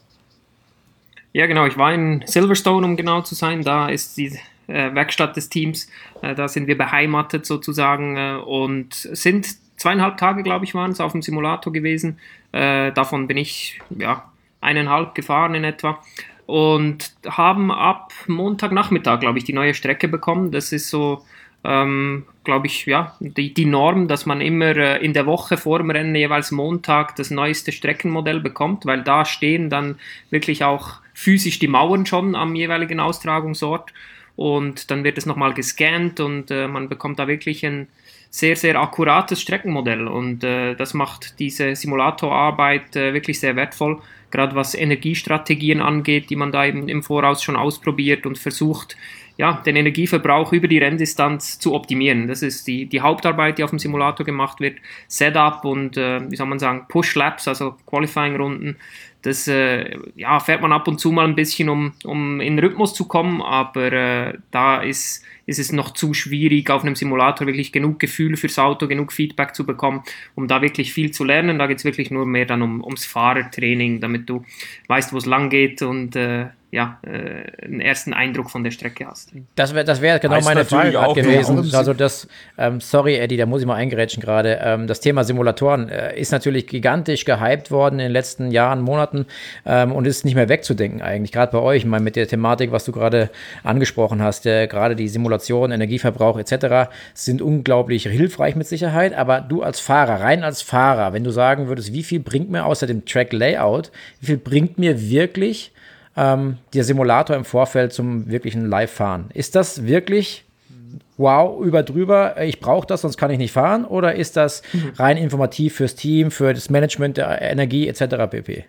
Ja, genau. Ich war in Silverstone, um genau zu sein. Da ist die äh, Werkstatt des Teams. Äh, da sind wir beheimatet sozusagen äh, und sind zweieinhalb Tage, glaube ich, waren es auf dem Simulator gewesen. Äh, davon bin ich ja eineinhalb gefahren in etwa. Und haben ab Montagnachmittag, glaube ich, die neue Strecke bekommen. Das ist so, ähm, glaube ich, ja, die, die Norm, dass man immer äh, in der Woche vor dem Rennen jeweils Montag das neueste Streckenmodell bekommt, weil da stehen dann wirklich auch physisch die Mauern schon am jeweiligen Austragungsort. Und dann wird es nochmal gescannt und äh, man bekommt da wirklich ein sehr, sehr akkurates Streckenmodell. Und äh, das macht diese Simulatorarbeit äh, wirklich sehr wertvoll. Gerade was Energiestrategien angeht, die man da eben im Voraus schon ausprobiert und versucht, ja, den Energieverbrauch über die Renndistanz zu optimieren. Das ist die, die Hauptarbeit, die auf dem Simulator gemacht wird. Setup und, äh, wie soll man sagen, Push-Laps, also Qualifying-Runden. Das äh, ja, fährt man ab und zu mal ein bisschen, um, um in den Rhythmus zu kommen, aber äh, da ist, ist es noch zu schwierig, auf einem Simulator wirklich genug Gefühl fürs Auto, genug Feedback zu bekommen, um da wirklich viel zu lernen. Da geht es wirklich nur mehr dann um, ums Fahrertraining, damit du weißt, wo es lang geht und äh, ja, äh, einen ersten Eindruck von der Strecke hast. Das wäre das wär genau heißt meine Frage gerade gewesen. Ja, also das, ähm, sorry Eddie, da muss ich mal eingerätschen gerade. Ähm, das Thema Simulatoren äh, ist natürlich gigantisch gehypt worden in den letzten Jahren, Monaten ähm, und ist nicht mehr wegzudenken eigentlich. Gerade bei euch, ich meine, mit der Thematik, was du gerade angesprochen hast, äh, gerade die Simulation, Energieverbrauch et cetera sind unglaublich hilfreich mit Sicherheit. Aber du als Fahrer, rein als Fahrer, wenn du sagen würdest, wie viel bringt mir außer dem Track Layout, wie viel bringt mir wirklich Ähm, der Simulator im Vorfeld zum wirklichen Live-Fahren? Ist das wirklich wow, über drüber, ich brauche das, sonst kann ich nicht fahren? Oder ist das rein informativ fürs Team, für das Management der Energie et cetera pp.?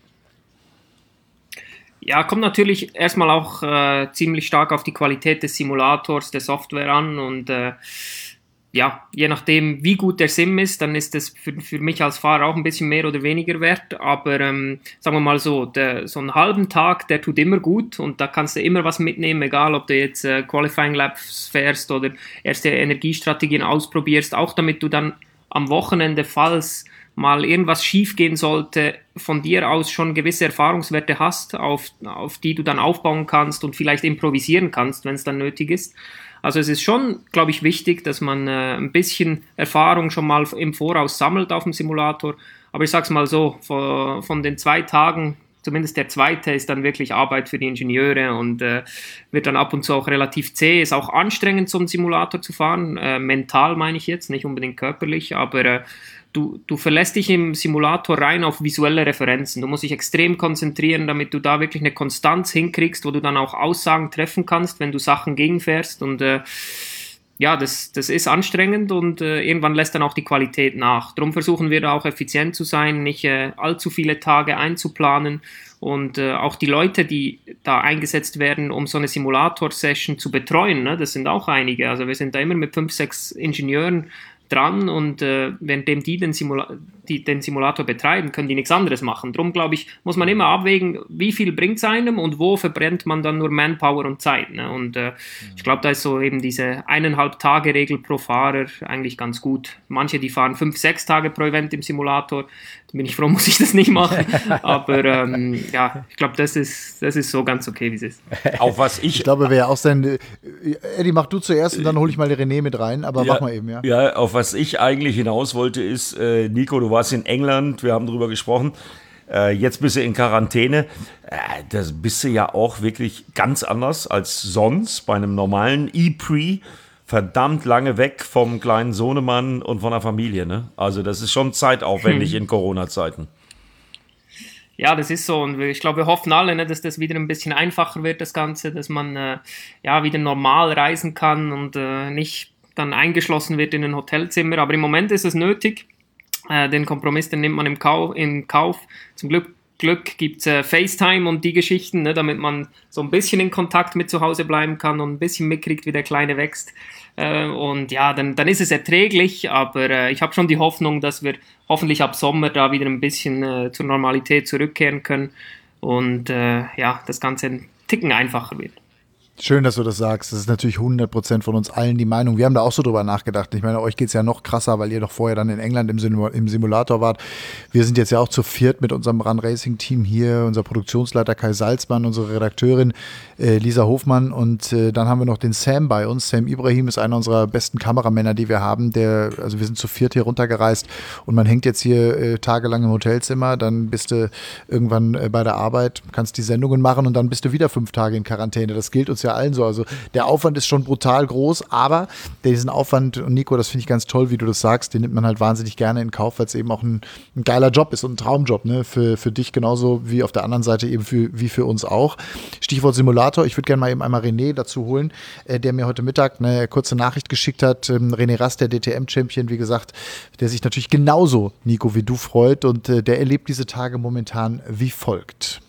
Ja, kommt natürlich erstmal auch äh, ziemlich stark auf die Qualität des Simulators, der Software an und äh, ja, je nachdem, wie gut der Sim ist, dann ist das für, für mich als Fahrer auch ein bisschen mehr oder weniger wert. Aber ähm, sagen wir mal so, der, so einen halben Tag, der tut immer gut und da kannst du immer was mitnehmen, egal ob du jetzt äh, Qualifying Laps fährst oder erste Energiestrategien ausprobierst, auch damit du dann am Wochenende, falls mal irgendwas schief gehen sollte, von dir aus schon gewisse Erfahrungswerte hast, auf, auf die du dann aufbauen kannst und vielleicht improvisieren kannst, wenn es dann nötig ist. Also es ist schon, glaube ich, wichtig, dass man äh, ein bisschen Erfahrung schon mal im Voraus sammelt auf dem Simulator. Aber ich sage es mal so, von, von den zwei Tagen, zumindest der zweite, ist dann wirklich Arbeit für die Ingenieure und äh, wird dann ab und zu auch relativ zäh. Ist auch anstrengend, so einen Simulator zu fahren. Äh, mental meine ich jetzt, nicht unbedingt körperlich, aber äh, du, du verlässt dich im Simulator rein auf visuelle Referenzen. Du musst dich extrem konzentrieren, damit du da wirklich eine Konstanz hinkriegst, wo du dann auch Aussagen treffen kannst, wenn du Sachen gegenfährst. Und äh, ja, das, das ist anstrengend und äh, irgendwann lässt dann auch die Qualität nach. Darum versuchen wir da auch effizient zu sein, nicht äh, allzu viele Tage einzuplanen. Und äh, auch die Leute, die da eingesetzt werden, um so eine Simulator-Session zu betreuen, ne, das sind auch einige. Also wir sind da immer mit fünf, sechs Ingenieuren dran und äh, währenddem die den, Simula- die den Simulator betreiben, können die nichts anderes machen. Darum, glaube ich, muss man immer abwägen, wie viel bringt es einem und wo verbrennt man dann nur Manpower und Zeit. Ne? Und äh, ich glaube, da ist so eben diese eineinhalb Tage Regel pro Fahrer eigentlich ganz gut. Manche, die fahren fünf, sechs Tage pro Event im Simulator. Da bin ich froh, muss ich das nicht machen. Aber ähm, ja, ich glaube, das ist, das ist so ganz okay, wie es ist. Auch was ich... Ich glaube, wäre auch sein... Eddie, mach du zuerst und dann hole ich mal den René mit rein. Aber ja, mach mal eben, ja. Ja, auf was ich eigentlich hinaus wollte ist, äh, Nico, du warst in England, wir haben drüber gesprochen. Äh, jetzt bist du in Quarantäne. Äh, das bist du ja auch wirklich ganz anders als sonst bei einem normalen E-Pre. Verdammt lange weg vom kleinen Sohnemann und von der Familie, ne? Also das ist schon zeitaufwendig hm. in Corona-Zeiten. Ja, das ist so und ich glaube, wir hoffen alle, ne, dass das wieder ein bisschen einfacher wird, das Ganze, dass man äh, ja wieder normal reisen kann und äh, nicht dann eingeschlossen wird in ein Hotelzimmer. Aber im Moment ist es nötig. Äh, den Kompromiss, den nimmt man im Kauf. Im Kauf. Zum Glück Glück gibt es äh, FaceTime und die Geschichten, ne, damit man so ein bisschen in Kontakt mit zu Hause bleiben kann und ein bisschen mitkriegt, wie der Kleine wächst. Äh, und ja, dann, dann ist es erträglich, aber äh, ich habe schon die Hoffnung, dass wir hoffentlich ab Sommer da wieder ein bisschen äh, zur Normalität zurückkehren können und äh, ja, das Ganze ein Ticken einfacher wird. Schön, dass du das sagst. Das ist natürlich hundert Prozent von uns allen die Meinung. Wir haben da auch so drüber nachgedacht. Ich meine, euch geht's ja noch krasser, weil ihr doch vorher dann in England im, Sim- im Simulator wart. Wir sind jetzt ja auch zu viert mit unserem Run-Racing-Team hier. Unser Produktionsleiter Kai Salzmann, unsere Redakteurin äh, Lisa Hofmann und äh, dann haben wir noch den Sam bei uns. Sam Ibrahim ist einer unserer besten Kameramänner, die wir haben. Der, also wir sind zu viert hier runtergereist und man hängt jetzt hier äh, tagelang im Hotelzimmer. Dann bist du irgendwann äh, bei der Arbeit, kannst die Sendungen machen und dann bist du wieder fünf Tage in Quarantäne. Das gilt uns ja allen so. Also der Aufwand ist schon brutal groß, aber diesen Aufwand, und Nico, das finde ich ganz toll, wie du das sagst, den nimmt man halt wahnsinnig gerne in Kauf, weil es eben auch ein, ein geiler Job ist und ein Traumjob, ne? Für, für dich genauso wie auf der anderen Seite eben für, wie für uns auch. Stichwort Simulator, ich würde gerne mal eben einmal René dazu holen, äh, der mir heute Mittag eine kurze Nachricht geschickt hat. Ähm, René Rast, der D T M-Champion, wie gesagt, der sich natürlich genauso, Nico, wie du freut und äh, der erlebt diese Tage momentan wie folgt.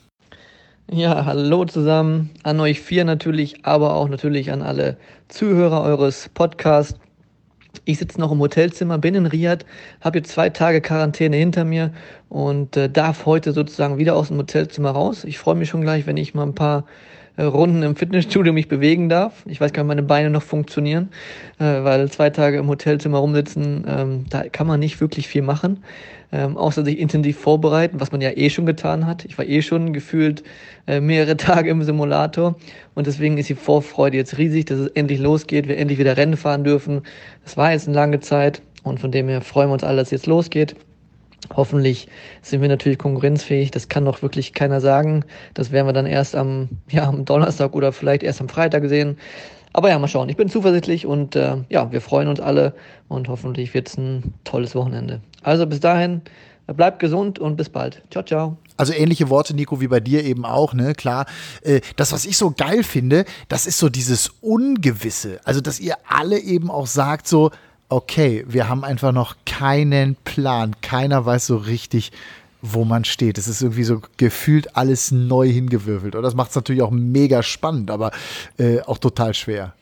Ja, hallo zusammen, an euch vier natürlich, aber auch natürlich an alle Zuhörer eures Podcasts. Ich sitze noch im Hotelzimmer, bin in Riyadh, habe jetzt zwei Tage Quarantäne hinter mir und äh, darf heute sozusagen wieder aus dem Hotelzimmer raus. Ich freue mich schon gleich, wenn ich mal ein paar äh, Runden im Fitnessstudio mich bewegen darf. Ich weiß gar nicht, ob meine Beine noch funktionieren, äh, weil zwei Tage im Hotelzimmer rumsitzen, ähm, da kann man nicht wirklich viel machen. Ähm, außer sich intensiv vorbereiten, was man ja eh schon getan hat. Ich war eh schon gefühlt äh, mehrere Tage im Simulator und deswegen ist die Vorfreude jetzt riesig, dass es endlich losgeht, wir endlich wieder Rennen fahren dürfen. Das war jetzt eine lange Zeit und von dem her freuen wir uns alle, dass es jetzt losgeht. Hoffentlich sind wir natürlich konkurrenzfähig, das kann doch wirklich keiner sagen. Das werden wir dann erst am, ja, am Donnerstag oder vielleicht erst am Freitag sehen. Aber ja, mal schauen. Ich bin zuversichtlich und äh, ja, wir freuen uns alle und hoffentlich wird es ein tolles Wochenende. Also bis dahin, bleibt gesund und bis bald. Ciao, ciao. Also ähnliche Worte, Nico, wie bei dir eben auch, ne? Klar, äh, das, was ich so geil finde, das ist so dieses Ungewisse. Also, dass ihr alle eben auch sagt so, okay, wir haben einfach noch keinen Plan. Keiner weiß so richtig, wo man steht. Es ist irgendwie so gefühlt alles neu hingewürfelt. Und das macht es natürlich auch mega spannend, aber äh, auch total schwer.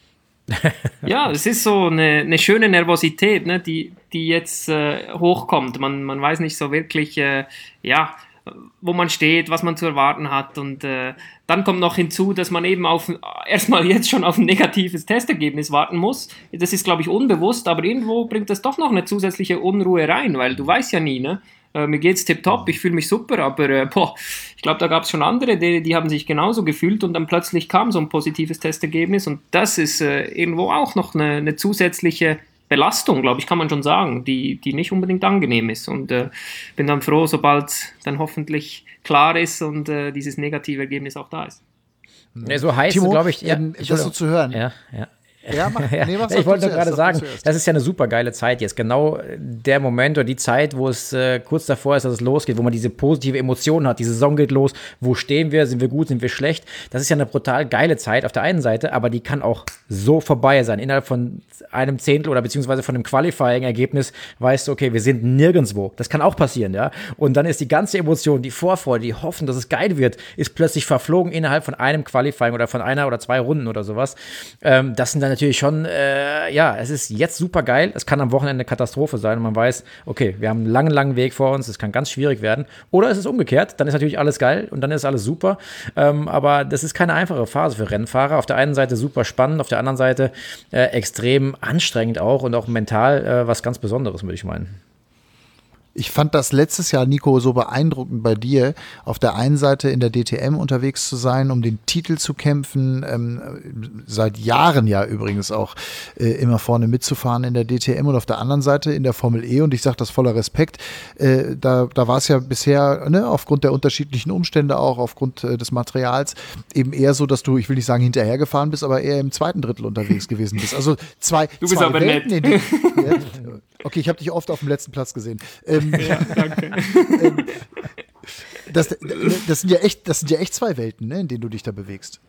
Ja, es ist so eine, eine schöne Nervosität, ne, die, die jetzt äh, hochkommt. Man, man weiß nicht so wirklich, äh, ja, wo man steht, was man zu erwarten hat. Und äh, dann kommt noch hinzu, dass man eben auf erstmal jetzt schon auf ein negatives Testergebnis warten muss. Das ist, glaube ich, unbewusst, aber irgendwo bringt das doch noch eine zusätzliche Unruhe rein, weil du weißt ja nie, ne? Äh, mir geht's tipptopp, ich fühle mich super, aber äh, boah, ich glaube, da gab es schon andere, die, die haben sich genauso gefühlt und dann plötzlich kam so ein positives Testergebnis und das ist äh, irgendwo auch noch eine, eine zusätzliche Belastung, glaube ich, kann man schon sagen, die, die nicht unbedingt angenehm ist und äh, bin dann froh, sobald dann hoffentlich klar ist und äh, dieses negative Ergebnis auch da ist. Ja, so heißt, glaube ich, ja, ähm, das so zu hören. Ja, ja. Ja, mach, ja, nee, ich wollte nur gerade sagen, das ist ja eine super geile Zeit jetzt. Genau der Moment oder die Zeit, wo es äh, kurz davor ist, dass es losgeht, wo man diese positive Emotion hat. Die Saison geht los. Wo stehen wir? Sind wir gut? Sind wir schlecht? Das ist ja eine brutal geile Zeit auf der einen Seite, aber die kann auch so vorbei sein. Innerhalb von einem Zehntel oder beziehungsweise von einem Qualifying-Ergebnis weißt du, okay, wir sind nirgendwo. Das kann auch passieren, ja. Und dann ist die ganze Emotion, die Vorfreude, die Hoffen, dass es geil wird, ist plötzlich verflogen innerhalb von einem Qualifying oder von einer oder zwei Runden oder sowas. Ähm, das sind dann natürlich schon, äh, ja, es ist jetzt super geil. Es kann am Wochenende eine Katastrophe sein und man weiß, okay, wir haben einen langen, langen Weg vor uns. Es kann ganz schwierig werden. Oder es ist umgekehrt. Dann ist natürlich alles geil und dann ist alles super. Ähm, aber das ist keine einfache Phase für Rennfahrer. Auf der einen Seite super spannend, auf der anderen Seite äh, extrem anstrengend auch und auch mental äh, was ganz Besonderes, würde ich meinen. Ich fand das letztes Jahr, Nico, so beeindruckend bei dir, auf der einen Seite in der D T M unterwegs zu sein, um den Titel zu kämpfen, ähm, seit Jahren ja übrigens auch äh, immer vorne mitzufahren in der D T M und auf der anderen Seite in der Formel E, und ich sage das voller Respekt, äh, da, da war es ja bisher, ne, aufgrund der unterschiedlichen Umstände auch, aufgrund äh, des Materials, eben eher so, dass du, ich will nicht sagen hinterhergefahren bist, aber eher im zweiten Drittel unterwegs gewesen bist. Also zwei, du bist zwei aber Welten, nett. In die, ja, okay, ich habe dich oft auf dem letzten Platz gesehen. Ähm, Ja, danke. ähm, das, das, sind ja echt, das sind ja echt zwei Welten, ne, in denen du dich da bewegst.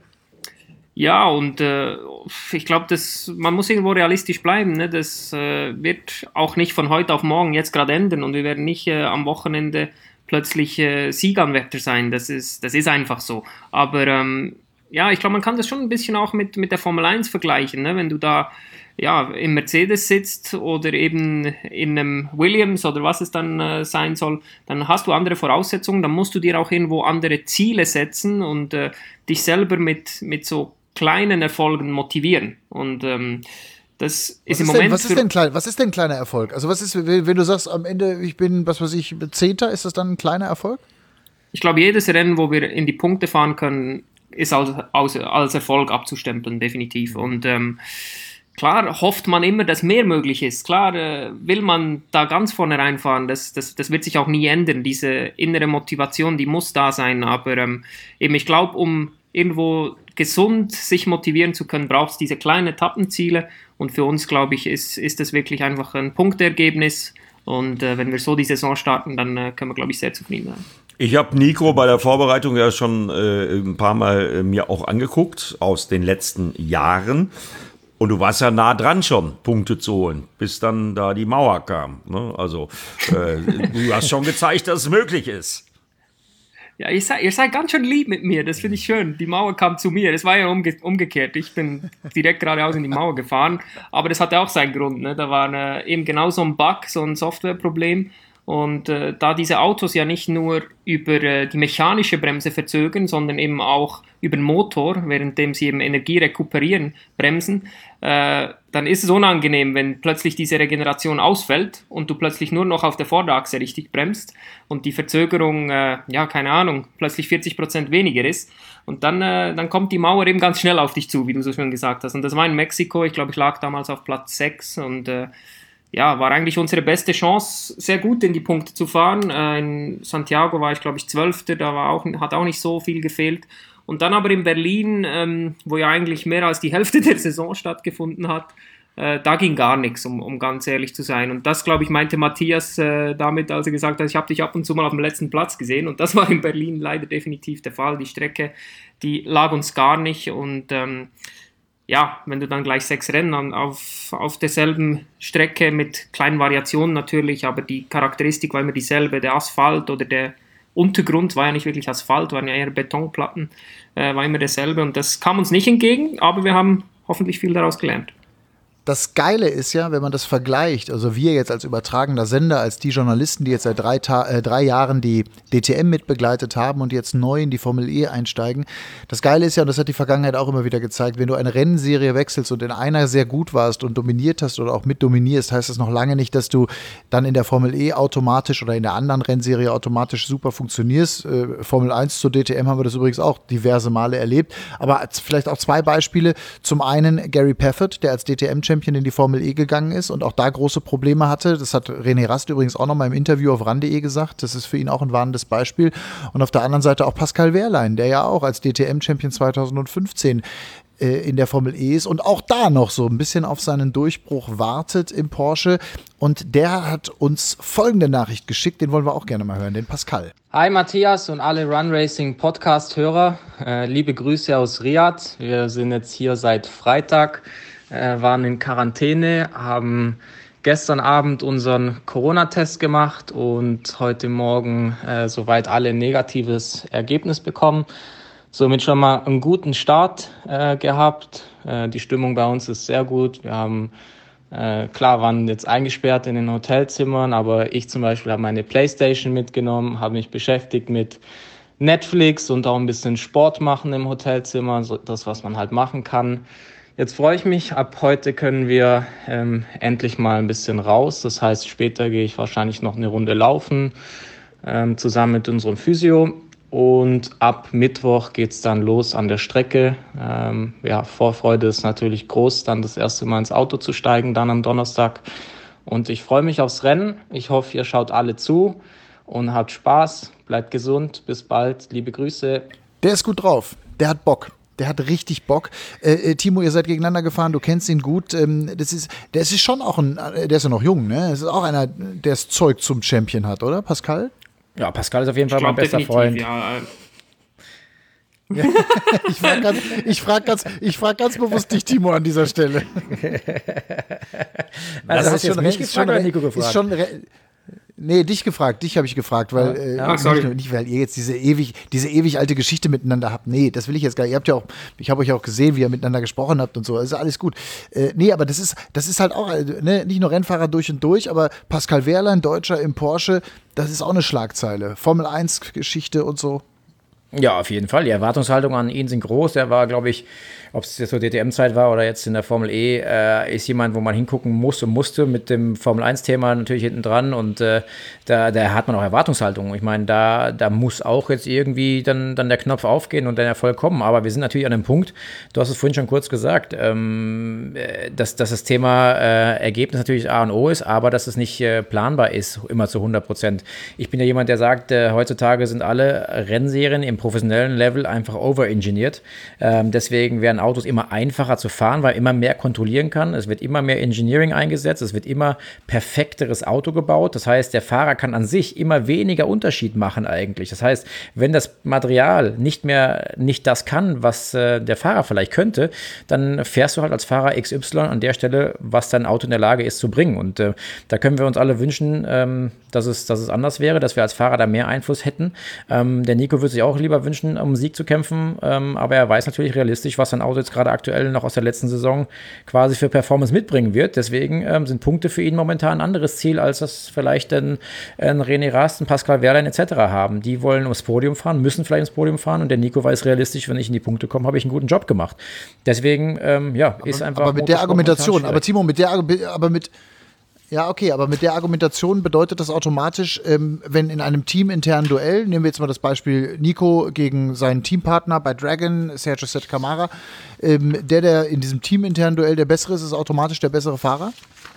Ja, und äh, ich glaube, man muss irgendwo realistisch bleiben. Ne? Das äh, wird auch nicht von heute auf morgen jetzt gerade ändern und wir werden nicht äh, am Wochenende plötzlich äh, Sieganwärter sein. Das ist, das ist einfach so. Aber ähm, ja, ich glaube, man kann das schon ein bisschen auch mit, mit der Formel eins vergleichen. Ne? Wenn du da ja, im Mercedes sitzt oder eben in einem Williams oder was es dann äh, sein soll, dann hast du andere Voraussetzungen, dann musst du dir auch irgendwo andere Ziele setzen und äh, dich selber mit, mit so kleinen Erfolgen motivieren. Und ähm, das ist was im ist Moment... Denn, was, ist denn klein, was ist denn kleiner Erfolg? Also was ist, wenn du sagst, am Ende, ich bin, was weiß ich, Zehnter, ist das dann ein kleiner Erfolg? Ich glaube, jedes Rennen, wo wir in die Punkte fahren können, ist als, als, als Erfolg abzustempeln, definitiv. Und ähm, klar hofft man immer, dass mehr möglich ist. Klar äh, will man da ganz vorne reinfahren. Das, das, das wird sich auch nie ändern. Diese innere Motivation, die muss da sein. Aber ähm, eben, ich glaube, um irgendwo gesund sich motivieren zu können, braucht es diese kleinen Etappenziele. Und für uns, glaube ich, ist, ist das wirklich einfach ein Punktergebnis. Und äh, wenn wir so die Saison starten, dann äh, können wir, glaube ich, sehr zufrieden sein. Ich habe Nico bei der Vorbereitung ja schon äh, ein paar Mal äh, mir auch angeguckt aus den letzten Jahren. Und du warst ja nah dran schon, Punkte zu holen, bis dann da die Mauer kam. Ne? Also äh, du hast schon gezeigt, dass es möglich ist. Ja, ihr seid, ihr seid ganz schön lieb mit mir, das finde ich schön. Die Mauer kam zu mir, das war ja umge- umgekehrt. Ich bin direkt geradeaus in die Mauer gefahren, aber das hatte auch seinen Grund. Ne? Da war äh, eben genau so ein Bug, so ein Softwareproblem. Und äh, da diese Autos ja nicht nur über äh, die mechanische Bremse verzögern, sondern eben auch über den Motor, währenddem sie eben Energie rekuperieren, bremsen, äh, dann ist es unangenehm, wenn plötzlich diese Regeneration ausfällt und du plötzlich nur noch auf der Vorderachse richtig bremst und die Verzögerung, äh, ja, keine Ahnung, plötzlich vierzig Prozent weniger ist. Und dann, äh, dann kommt die Mauer eben ganz schnell auf dich zu, wie du so schön gesagt hast. Und das war in Mexiko, ich glaube, ich lag damals auf Platz sechs und äh, ja, war eigentlich unsere beste Chance, sehr gut in die Punkte zu fahren. Äh, in Santiago war ich, glaube ich, Zwölfter, da war auch, hat auch nicht so viel gefehlt. Und dann aber in Berlin, ähm, wo ja eigentlich mehr als die Hälfte der Saison stattgefunden hat, äh, da ging gar nichts, um, um ganz ehrlich zu sein. Und das, glaube ich, meinte Matthias äh, damit, als er gesagt hat, ich habe dich ab und zu mal auf dem letzten Platz gesehen. Und das war in Berlin leider definitiv der Fall. Die Strecke, die lag uns gar nicht und ähm, ja, wenn du dann gleich sechs Rennen auf, auf derselben Strecke mit kleinen Variationen natürlich, aber die Charakteristik war immer dieselbe, der Asphalt oder der Untergrund war ja nicht wirklich Asphalt, waren ja eher Betonplatten, äh, war immer derselbe und das kam uns nicht entgegen, aber wir haben hoffentlich viel daraus gelernt. Das Geile ist ja, wenn man das vergleicht, also wir jetzt als übertragender Sender, als die Journalisten, die jetzt seit drei, Ta- äh, drei Jahren die D T M mitbegleitet haben und jetzt neu in die Formel E einsteigen. Das Geile ist ja, und das hat die Vergangenheit auch immer wieder gezeigt, wenn du eine Rennserie wechselst und in einer sehr gut warst und dominiert hast oder auch mit dominierst, heißt das noch lange nicht, dass du dann in der Formel E automatisch oder in der anderen Rennserie automatisch super funktionierst. Äh, Formel eins zur D T M haben wir das übrigens auch diverse Male erlebt. Aber vielleicht auch zwei Beispiele. Zum einen Gary Paffett, der als D T M-Champion in die Formel E gegangen ist und auch da große Probleme hatte. Das hat René Rast übrigens auch noch mal im Interview auf ran punkt de gesagt. Das ist für ihn auch ein warnendes Beispiel. Und auf der anderen Seite auch Pascal Wehrlein, der ja auch als D T M-Champion zweitausendfünfzehn äh, in der Formel E ist und auch da noch so ein bisschen auf seinen Durchbruch wartet im Porsche. Und der hat uns folgende Nachricht geschickt, den wollen wir auch gerne mal hören, den Pascal. Hi Matthias und alle Run Racing Podcast-Hörer, äh, liebe Grüße aus Riyadh. Wir sind jetzt hier seit Freitag, äh, waren in Quarantäne, haben gestern Abend unseren Corona-Test gemacht und heute Morgen äh, soweit alle ein negatives Ergebnis bekommen. Somit schon mal einen guten Start äh, gehabt. Äh, die Stimmung bei uns ist sehr gut. Wir haben, äh, klar, waren jetzt eingesperrt in den Hotelzimmern, aber ich zum Beispiel habe meine Playstation mitgenommen, habe mich beschäftigt mit Netflix und auch ein bisschen Sport machen im Hotelzimmer, so das, was man halt machen kann. Jetzt freue ich mich, ab heute können wir ähm, endlich mal ein bisschen raus. Das heißt, später gehe ich wahrscheinlich noch eine Runde laufen, ähm, zusammen mit unserem Physio. Und ab Mittwoch geht's dann los an der Strecke. Ähm, ja, Vorfreude ist natürlich groß, dann das erste Mal ins Auto zu steigen, dann am Donnerstag. Und ich freue mich aufs Rennen. Ich hoffe, ihr schaut alle zu und habt Spaß. Bleibt gesund. Bis bald. Liebe Grüße. Der ist gut drauf. Der hat Bock. Der hat richtig Bock. Äh, äh, Timo, ihr seid gegeneinander gefahren, du kennst ihn gut. Ähm, das ist, der ist schon auch ein, der ist ja noch jung, ne? Das ist auch einer, der das Zeug zum Champion hat, oder, Pascal? Ja, Pascal ist auf jeden Fall mein bester Freund. Ja. ich frage ganz, ich frag ganz, ich frag ganz bewusst dich, Timo, an dieser Stelle. Also hast du jetzt mich gefragt oder Nico gefragt? Ist schon Nee, dich gefragt, dich habe ich gefragt, weil, äh, ja, sorry. nicht, nicht, weil ihr jetzt diese ewig, diese ewig alte Geschichte miteinander habt. Nee, das will ich jetzt gar nicht. Ihr habt ja auch, ich habe euch auch gesehen, wie ihr miteinander gesprochen habt und so. Also alles gut. Äh, nee, aber das ist, das ist halt auch, ne, nicht nur Rennfahrer durch und durch, aber Pascal Wehrlein, Deutscher im Porsche, das ist auch eine Schlagzeile. Formel eins Geschichte und so. Ja, auf jeden Fall. Die Erwartungshaltung an ihn sind groß. Der war, glaube ich, ob es jetzt so D T M-Zeit war oder jetzt in der Formel E, äh, ist jemand, wo man hingucken muss und musste mit dem Formel eins Thema natürlich hinten dran. Und äh, da, da hat man auch Erwartungshaltung. Ich meine, da, da muss auch jetzt irgendwie dann, dann der Knopf aufgehen und der Erfolg kommen. Aber wir sind natürlich an einem Punkt, du hast es vorhin schon kurz gesagt, ähm, dass, dass das Thema äh, Ergebnis natürlich A und O ist, aber dass es nicht äh, planbar ist, immer zu hundert Prozent. Ich bin ja jemand, der sagt, äh, heutzutage sind alle Rennserien im professionellen Level einfach overengineert. Ähm, deswegen werden Autos immer einfacher zu fahren, weil immer mehr kontrollieren kann. Es wird immer mehr Engineering eingesetzt, es wird immer perfekteres Auto gebaut. Das heißt, der Fahrer kann an sich immer weniger Unterschied machen eigentlich. Das heißt, wenn das Material nicht mehr nicht das kann, was äh, der Fahrer vielleicht könnte, dann fährst du halt als Fahrer X Y an der Stelle, was dein Auto in der Lage ist zu bringen. Und äh, da können wir uns alle wünschen, ähm, dass es, dass es anders wäre, dass wir als Fahrer da mehr Einfluss hätten. Ähm, der Nico würde sich auch lieber wünschen, um Sieg zu kämpfen, ähm, aber er weiß natürlich realistisch, was sein Auto jetzt gerade aktuell noch aus der letzten Saison quasi für Performance mitbringen wird. Deswegen ähm, sind Punkte für ihn momentan ein anderes Ziel, als das vielleicht ein, ein René Rast, ein Pascal Wehrlein et cetera haben. Die wollen ums Podium fahren, müssen vielleicht ins Podium fahren und der Nico weiß realistisch, wenn ich in die Punkte komme, habe ich einen guten Job gemacht. Deswegen, ähm, ja, aber, ist einfach... Aber mit der Argumentation, aber Timo, mit der, aber mit Ja, okay, aber mit der Argumentation bedeutet das automatisch, ähm, wenn in einem teaminternen Duell, nehmen wir jetzt mal das Beispiel Nico gegen seinen Teampartner bei Dragon, Sergio Sette Camara, ähm, der, der in diesem teaminternen Duell der Bessere ist, ist automatisch der bessere Fahrer?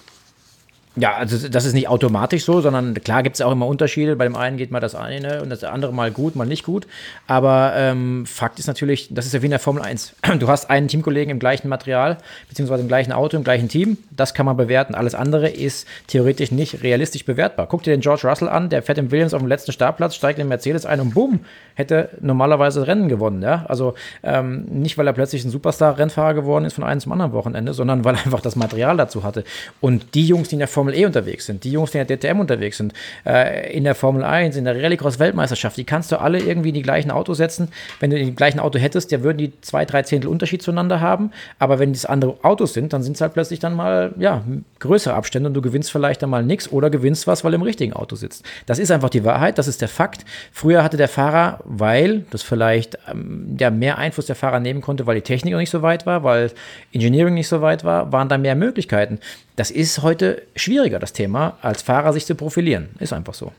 Ja, also das ist nicht automatisch so, sondern klar gibt es auch immer Unterschiede. Bei dem einen geht mal das eine und das andere mal gut, mal nicht gut. Aber ähm, Fakt ist natürlich, das ist ja wie in der Formel eins. Du hast einen Teamkollegen im gleichen Material, beziehungsweise im gleichen Auto, im gleichen Team. Das kann man bewerten. Alles andere ist theoretisch nicht realistisch bewertbar. Guck dir den George Russell an, der fährt im Williams auf dem letzten Startplatz, steigt in den Mercedes ein und bumm, hätte normalerweise Rennen gewonnen. Ja? Also ähm, nicht, weil er plötzlich ein Superstar-Rennfahrer geworden ist von einem zum anderen Wochenende, sondern weil er einfach das Material dazu hatte. Und die Jungs, die in der Formel E unterwegs sind, die Jungs, die in der D T M unterwegs sind, äh, in der Formel eins, in der Rallycross-Weltmeisterschaft, die kannst du alle irgendwie in die gleichen Autos setzen. Wenn du in die gleichen Auto hättest, ja, würden die zwei, drei Zehntel Unterschied zueinander haben. Aber wenn das andere Autos sind, dann sind es halt plötzlich dann mal, ja, größere Abstände und du gewinnst vielleicht dann mal nichts oder gewinnst was, weil du im richtigen Auto sitzt. Das ist einfach die Wahrheit, das ist der Fakt. Früher hatte der Fahrer, weil das vielleicht ähm, ja, mehr Einfluss der Fahrer nehmen konnte, weil die Technik noch nicht so weit war, weil Engineering nicht so weit war, waren da mehr Möglichkeiten. Das ist heute schwieriger, das Thema, als Fahrer sich zu profilieren. Ist einfach so.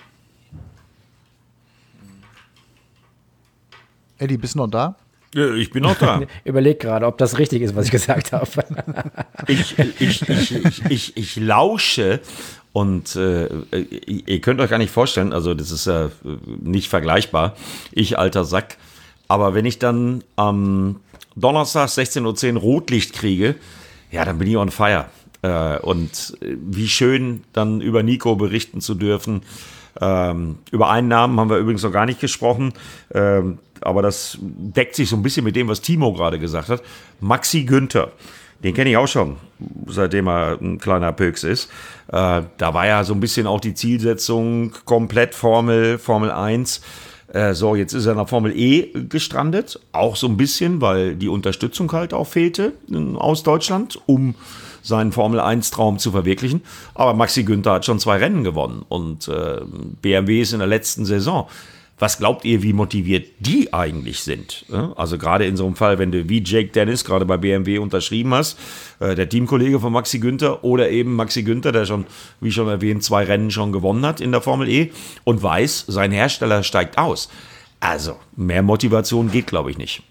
Eddie, bist du noch da? Ich bin noch da. Überleg gerade, ob das richtig ist, was ich gesagt habe. ich, ich, ich, ich, ich, ich lausche und äh, ihr könnt euch gar nicht vorstellen, also das ist ja äh, nicht vergleichbar, ich alter Sack, aber wenn ich dann ähm, Donnerstag sechzehn Uhr zehn Rotlicht kriege, ja, dann bin ich on fire. Äh, und wie schön, dann über Nico berichten zu dürfen. Ähm, über einen Namen haben wir übrigens noch gar nicht gesprochen, ähm, aber das deckt sich so ein bisschen mit dem, was Timo gerade gesagt hat. Maxi Günther, den kenne ich auch schon, seitdem er ein kleiner Pöks ist. Äh, da war ja so ein bisschen auch die Zielsetzung komplett Formel, Formel eins. Äh, so, jetzt ist er in der Formel E gestrandet, auch so ein bisschen, weil die Unterstützung halt auch fehlte in, aus Deutschland, um seinen Formel eins Traum zu verwirklichen. Aber Maxi Günther hat schon zwei Rennen gewonnen und äh, B M W ist in der letzten Saison. Was glaubt ihr, wie motiviert die eigentlich sind? Also gerade in so einem Fall, wenn du wie Jake Dennis gerade bei B M W unterschrieben hast, äh, der Teamkollege von Maxi Günther oder eben Maxi Günther, der schon, wie schon erwähnt, zwei Rennen schon gewonnen hat in der Formel E und weiß, sein Hersteller steigt aus. Also mehr Motivation geht, glaube ich, nicht.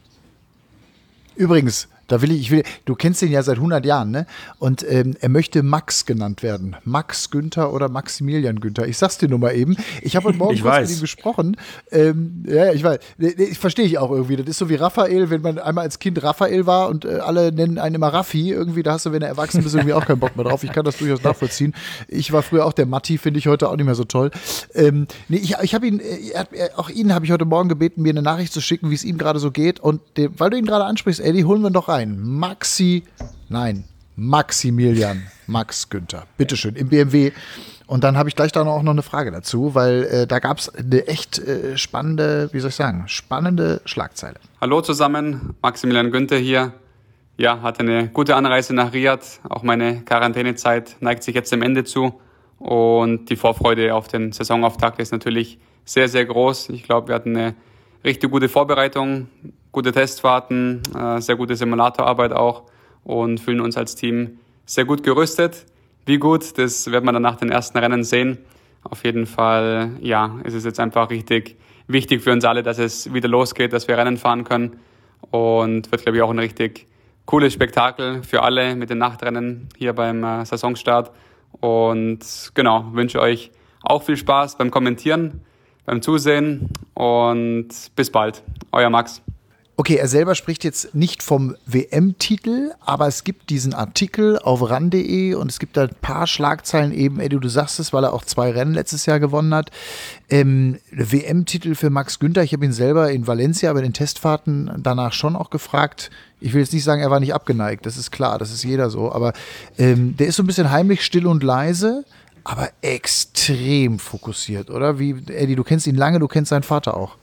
Übrigens, da will ich, ich will, du kennst ihn ja seit hundert Jahren, ne? Und ähm, er möchte Max genannt werden. Max Günther oder Maximilian Günther. Ich sag's dir nur mal eben. Ich habe heute Morgen kurz mit ihm gesprochen. Ähm, ja, ich weiß. Ich verstehe ich auch irgendwie. Das ist so wie Raphael, wenn man einmal als Kind Raphael war und äh, alle nennen einen immer Raffi. Irgendwie, da hast du, wenn du erwachsen bist, irgendwie auch keinen Bock mehr drauf. Ich kann das durchaus nachvollziehen. Ich war früher auch der Matti, finde ich heute auch nicht mehr so toll. Ähm, nee, ich, ich habe ihn, er, er, auch ihn habe ich heute Morgen gebeten, mir eine Nachricht zu schicken, wie es ihm gerade so geht. Und den, weil du ihn gerade ansprichst, Eddie, holen wir ihn doch rein. Maxi, nein, Maximilian Max Günther. Bitteschön, im B M W. Und dann habe ich gleich da auch noch eine Frage dazu, weil äh, da gab es eine echt äh, spannende, wie soll ich sagen, spannende Schlagzeile. Hallo zusammen, Maximilian Günther hier. Ja, hatte eine gute Anreise nach Riyadh. Auch meine Quarantänezeit neigt sich jetzt dem Ende zu. Und die Vorfreude auf den Saisonauftakt ist natürlich sehr, sehr groß. Ich glaube, wir hatten eine richtig gute Vorbereitung, gute Testfahrten, äh, sehr gute Simulatorarbeit auch und fühlen uns als Team sehr gut gerüstet. Wie gut, das wird man dann nach den ersten Rennen sehen. Auf jeden Fall, ja, ist es jetzt einfach richtig wichtig für uns alle, dass es wieder losgeht, dass wir Rennen fahren können und wird, glaube ich, auch ein richtig cooles Spektakel für alle mit den Nachtrennen hier beim äh, Saisonstart. Und genau, wünsche euch auch viel Spaß beim Kommentieren, beim Zusehen und bis bald. Euer Max. Okay, er selber spricht jetzt nicht vom W M-Titel, aber es gibt diesen Artikel auf ran punkt de und es gibt da ein paar Schlagzeilen eben, Eddie, du sagst es, weil er auch zwei Rennen letztes Jahr gewonnen hat. Ähm, W M-Titel für Max Günther, ich habe ihn selber in Valencia bei den Testfahrten danach schon auch gefragt. Ich will jetzt nicht sagen, er war nicht abgeneigt, das ist klar, das ist jeder so, aber ähm, der ist so ein bisschen heimlich, still und leise, aber extrem fokussiert, oder? Wie, Eddie, du kennst ihn lange, du kennst seinen Vater auch.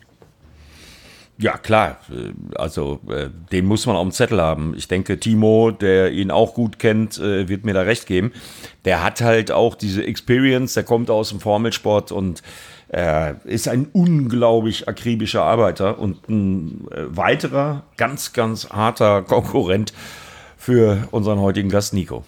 Ja, klar. Also, äh, den muss man auf dem Zettel haben. Ich denke, Timo, der ihn auch gut kennt, äh, wird mir da recht geben. Der hat halt auch diese Experience, der kommt aus dem Formelsport und äh, ist ein unglaublich akribischer Arbeiter und ein äh, weiterer, ganz, ganz harter Konkurrent für unseren heutigen Gast Nico.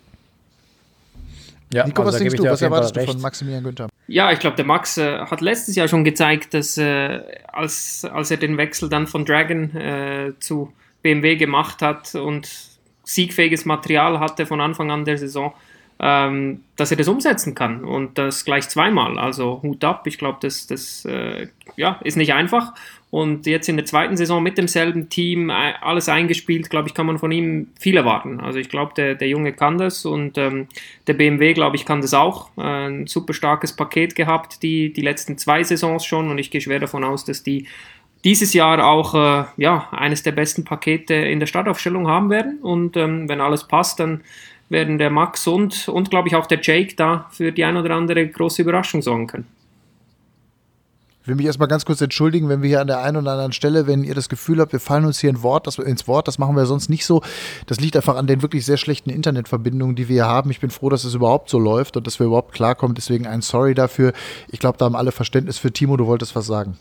Ja, Nico, also was denkst du, was erwartest du von Maximilian Günther? Ja, ich glaube, der Max äh, hat letztes Jahr schon gezeigt, dass äh, als, als er den Wechsel dann von Dragon äh, zu B M W gemacht hat und siegfähiges Material hatte von Anfang an der Saison, ähm, dass er das umsetzen kann und das gleich zweimal. Also Hut ab, ich glaube, das, das äh, ja, ist nicht einfach. Und jetzt in der zweiten Saison mit demselben Team, alles eingespielt, glaube ich, kann man von ihm viel erwarten. Also ich glaube, der, der Junge kann das und ähm, der B M W, glaube ich, kann das auch. Äh, ein super starkes Paket gehabt, die, die letzten zwei Saisons schon und ich gehe schwer davon aus, dass die dieses Jahr auch äh, ja, eines der besten Pakete in der Startaufstellung haben werden und ähm, wenn alles passt, dann werden der Max und, und glaube ich, auch der Jake da für die ein oder andere große Überraschung sorgen können. Ich will mich erstmal ganz kurz entschuldigen, wenn wir hier an der einen oder anderen Stelle, wenn ihr das Gefühl habt, wir fallen uns hier in Wort, das, ins Wort, das machen wir sonst nicht so. Das liegt einfach an den wirklich sehr schlechten Internetverbindungen, die wir hier haben. Ich bin froh, dass es überhaupt so läuft und dass wir überhaupt klarkommen. Deswegen ein Sorry dafür. Ich glaube, da haben alle Verständnis für. Timo, du wolltest was sagen.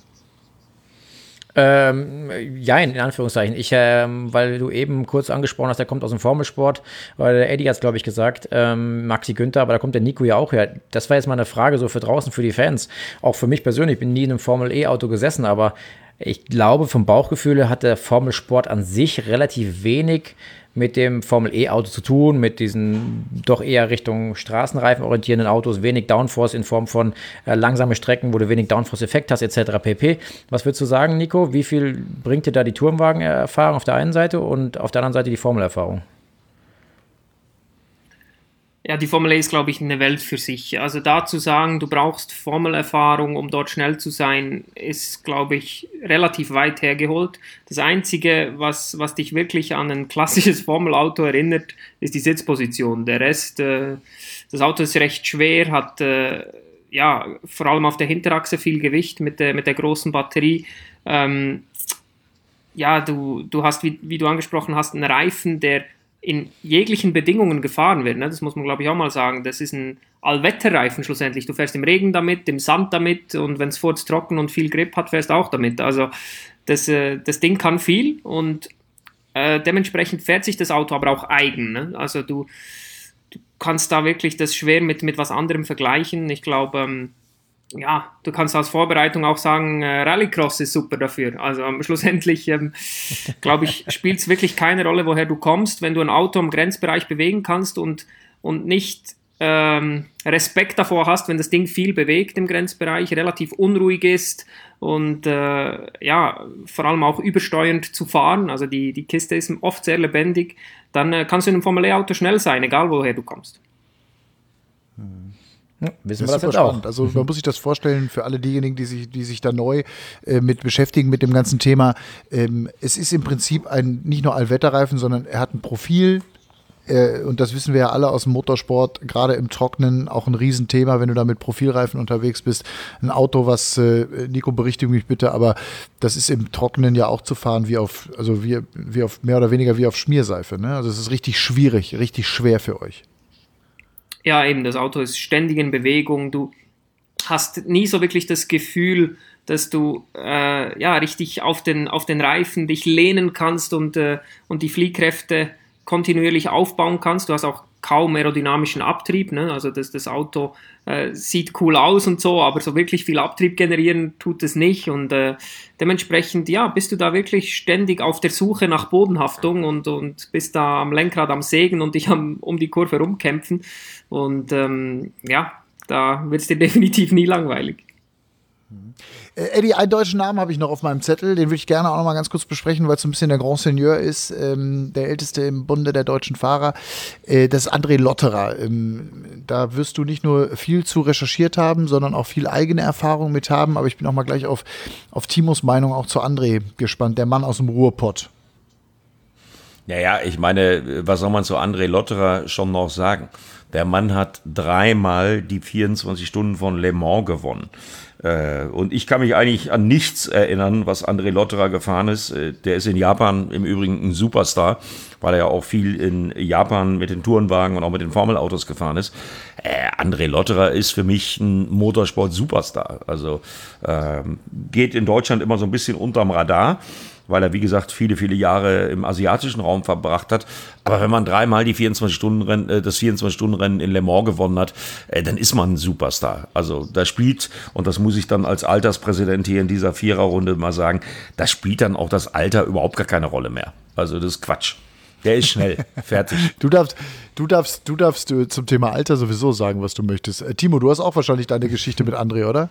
Ähm, ja, in Anführungszeichen. Ich, ähm, weil du eben kurz angesprochen hast, der kommt aus dem Formelsport, weil der Eddie hat es, glaube ich, gesagt, ähm, Maxi Günther, aber da kommt der Nico ja auch her. Das war jetzt mal eine Frage so für draußen, für die Fans. Auch für mich persönlich, ich bin nie in einem Formel-E-Auto gesessen, aber ich glaube, vom Bauchgefühl hat der Formelsport an sich relativ wenig mit dem Formel-E-Auto zu tun, mit diesen doch eher Richtung Straßenreifen orientierenden Autos, wenig Downforce in Form von äh, langsame Strecken, wo du wenig Downforce-Effekt hast, et cetera pp. Was würdest du sagen, Nico? Wie viel bringt dir da die Tourenwagen-Erfahrung auf der einen Seite und auf der anderen Seite die Formel-Erfahrung? Ja, die Formel E ist, glaube ich, eine Welt für sich. Also da zu sagen, du brauchst Formelerfahrung, um dort schnell zu sein, ist, glaube ich, relativ weit hergeholt. Das Einzige, was, was dich wirklich an ein klassisches Formelauto erinnert, ist die Sitzposition. Der Rest, äh, das Auto ist recht schwer, hat äh, ja vor allem auf der Hinterachse viel Gewicht mit der, mit der großen Batterie. Ähm, ja, du, du hast, wie, wie du angesprochen hast, einen Reifen, der in jeglichen Bedingungen gefahren wird. Ne? Das muss man, glaube ich, auch mal sagen. Das ist ein Allwetterreifen schlussendlich. Du fährst im Regen damit, im Sand damit und wenn es kurz trocken und viel Grip hat, fährst du auch damit. Also das, äh, das Ding kann viel und äh, dementsprechend fährt sich das Auto aber auch eigen. Ne? Also du, du kannst da wirklich das schwer mit, mit was anderem vergleichen. Ich glaube, ähm, ja, du kannst als Vorbereitung auch sagen, äh, Rallycross ist super dafür. Also ähm, schlussendlich, ähm, glaube ich, spielt es wirklich keine Rolle, woher du kommst, wenn du ein Auto im Grenzbereich bewegen kannst und, und nicht ähm, Respekt davor hast, wenn das Ding viel bewegt im Grenzbereich, relativ unruhig ist und äh, ja, vor allem auch übersteuernd zu fahren. Also die, die Kiste ist oft sehr lebendig. Dann äh, kannst du in einem Formel-E-Auto schnell sein, egal woher du kommst. Hm. Ja, wissen das wir ist das jetzt spannend. auch. Also man muss sich das vorstellen für alle diejenigen, die sich, die sich da neu äh, mit beschäftigen mit dem ganzen Thema. Ähm, es ist im Prinzip ein nicht nur Allwetterreifen, sondern er hat ein Profil. Äh, und das wissen wir ja alle aus dem Motorsport, gerade im Trockenen auch ein Riesenthema, wenn du da mit Profilreifen unterwegs bist. Ein Auto, was, äh, Nico, berichtige mich bitte, aber das ist im Trockenen ja auch zu fahren wie auf, also wie, wie auf mehr oder weniger wie auf Schmierseife. Ne? Also es ist richtig schwierig, richtig schwer für euch. Ja, eben, das Auto ist ständig in Bewegung. Du hast nie so wirklich das Gefühl, dass du äh, ja, richtig auf den, auf den Reifen dich lehnen kannst und, äh, und die Fliehkräfte kontinuierlich aufbauen kannst. Du hast auch kaum aerodynamischen Abtrieb. Ne? Also das, das Auto äh, sieht cool aus und so, aber so wirklich viel Abtrieb generieren tut es nicht. Und äh, dementsprechend, ja, bist du da wirklich ständig auf der Suche nach Bodenhaftung und, und bist da am Lenkrad am Sägen und dich am, um die Kurve rumkämpfen. Und ähm, ja, da wird es dir definitiv nie langweilig. Äh, Eddie, einen deutschen Namen habe ich noch auf meinem Zettel, den würde ich gerne auch noch mal ganz kurz besprechen, weil es so ein bisschen der Grand Seigneur ist, ähm, der älteste im Bunde der deutschen Fahrer, äh, das ist André Lotterer. Ähm, da wirst du nicht nur viel zu recherchiert haben, sondern auch viel eigene Erfahrung mit haben, aber ich bin auch mal gleich auf, auf Timos Meinung auch zu André gespannt, der Mann aus dem Ruhrpott. Naja, ich meine, was soll man zu André Lotterer schon noch sagen? Der Mann hat dreimal die vierundzwanzig Stunden von Le Mans gewonnen. Und ich kann mich eigentlich an nichts erinnern, was André Lotterer gefahren ist. Der ist in Japan im Übrigen ein Superstar, weil er ja auch viel in Japan mit den Tourenwagen und auch mit den Formelautos gefahren ist. Äh, André Lotterer ist für mich ein Motorsport-Superstar. Also äh, geht in Deutschland immer so ein bisschen unterm Radar, weil er, wie gesagt, viele, viele Jahre im asiatischen Raum verbracht hat. Aber wenn man dreimal die vierundzwanzig-Stunden-Rennen, äh, das vierundzwanzig-Stunden-Rennen in Le Mans gewonnen hat, äh, dann ist man ein Superstar. Also da spielt, und das muss ich dann als Alterspräsident hier in dieser Viererrunde mal sagen, da spielt dann auch das Alter überhaupt gar keine Rolle mehr. Also das ist Quatsch. Der ist schnell. Fertig. Du darfst, du darfst, du darfst zum Thema Alter sowieso sagen, was du möchtest. Äh, Timo, du hast auch wahrscheinlich deine Geschichte mit André, oder?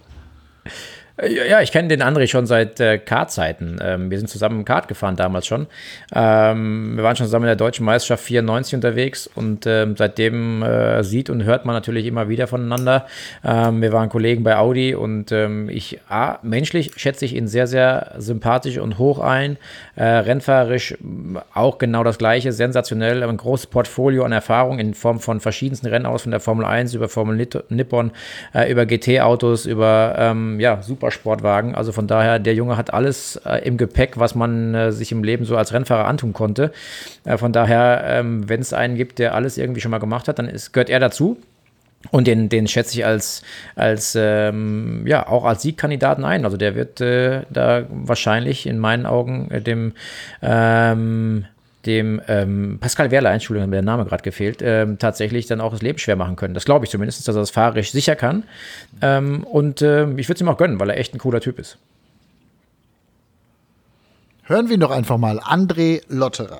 Ja, ich kenne den André schon seit äh, Kartzeiten. Ähm, wir sind zusammen Kart gefahren damals schon. Ähm, wir waren schon zusammen in der Deutschen Meisterschaft vierundneunzig unterwegs und ähm, seitdem äh, sieht und hört man natürlich immer wieder voneinander. Ähm, wir waren Kollegen bei Audi und ähm, ich, ah, menschlich schätze ich ihn sehr, sehr sympathisch und hoch ein. Äh, rennfahrerisch auch genau das Gleiche, sensationell. Ein großes Portfolio an Erfahrung in Form von verschiedensten Rennautos, von der Formel eins über Formel Nippon, äh, über G T-Autos, über ähm, ja, super Sportwagen. Also von daher, der Junge hat alles äh, im Gepäck, was man äh, sich im Leben so als Rennfahrer antun konnte. Äh, von daher, ähm, wenn es einen gibt, der alles irgendwie schon mal gemacht hat, dann ist, gehört er dazu. Und den, den schätze ich als, als ähm, ja, auch als Siegkandidaten ein. Also der wird äh, da wahrscheinlich in meinen Augen äh, dem ähm, dem ähm, Pascal Wehrlein, Entschuldigung, hat mir der Name gerade gefehlt, ähm, tatsächlich dann auch das Leben schwer machen können. Das glaube ich zumindest, dass er das fahrerisch sicher kann. Ähm, und äh, ich würde es ihm auch gönnen, weil er echt ein cooler Typ ist. Hören wir ihn doch einfach mal. André Lotterer.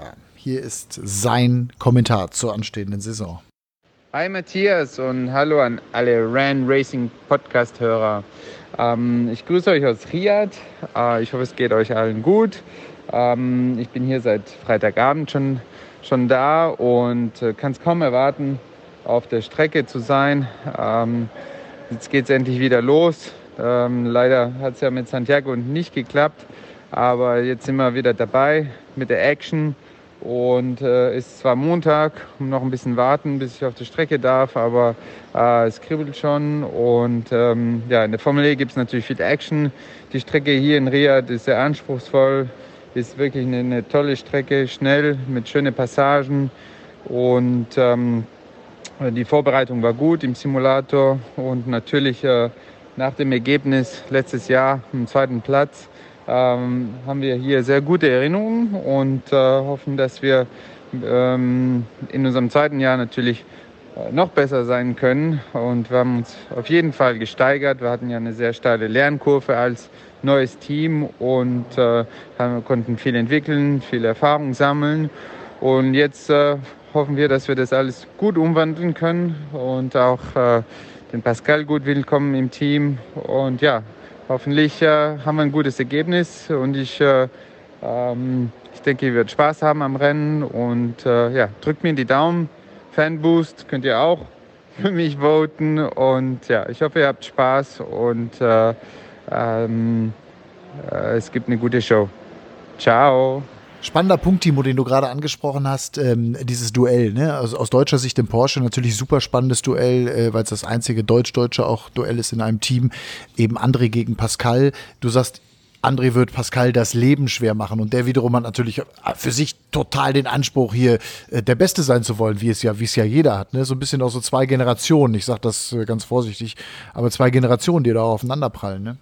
Hier ist sein Kommentar zur anstehenden Saison. Hi Matthias und hallo an alle Ran Racing Podcast-Hörer. Ähm, ich grüße euch aus Riyadh. Äh, ich hoffe, es geht euch allen gut. Ähm, ich bin hier seit Freitagabend schon, schon da und äh, kann es kaum erwarten, auf der Strecke zu sein. Ähm, jetzt geht es endlich wieder los. Ähm, leider hat es ja mit Santiago nicht geklappt, aber jetzt sind wir wieder dabei mit der Action. Und äh, ist zwar Montag, noch ein bisschen warten, bis ich auf der Strecke darf, aber äh, es kribbelt schon. Und ähm, ja, in der Formel E gibt es natürlich viel Action. Die Strecke hier in Riyadh ist sehr anspruchsvoll, ist wirklich eine, eine tolle Strecke, schnell, mit schönen Passagen. Und ähm, die Vorbereitung war gut im Simulator. Und natürlich äh, nach dem Ergebnis letztes Jahr im zweiten Platz, Ähm, haben wir hier sehr gute Erinnerungen und äh, hoffen, dass wir ähm, in unserem zweiten Jahr natürlich äh, noch besser sein können. Und wir haben uns auf jeden Fall gesteigert. Wir hatten ja eine sehr steile Lernkurve als neues Team und äh, haben, konnten viel entwickeln, viel Erfahrung sammeln. Und jetzt äh, hoffen wir, dass wir das alles gut umwandeln können und auch äh, den Pascal gut willkommen im Team. Und ja, hoffentlich äh, haben wir ein gutes Ergebnis und ich, äh, ähm, ich denke, ihr werdet Spaß haben am Rennen und äh, ja, drückt mir die Daumen. Fanboost könnt ihr auch für mich voten und ja, ich hoffe, ihr habt Spaß und äh, ähm, äh, es gibt eine gute Show. Ciao. Spannender Punkt, Timo, den du gerade angesprochen hast, ähm, dieses Duell, ne? Also aus deutscher Sicht im Porsche natürlich super spannendes Duell, äh, weil es das einzige deutsch-deutsche auch Duell ist in einem Team, eben André gegen Pascal. Du sagst, André wird Pascal das Leben schwer machen und der wiederum hat natürlich für sich total den Anspruch, hier äh, der Beste sein zu wollen, wie es ja, wie es ja jeder hat, ne? So ein bisschen auch so zwei Generationen, ich sage das äh, ganz vorsichtig, aber zwei Generationen, die da aufeinanderprallen, ne?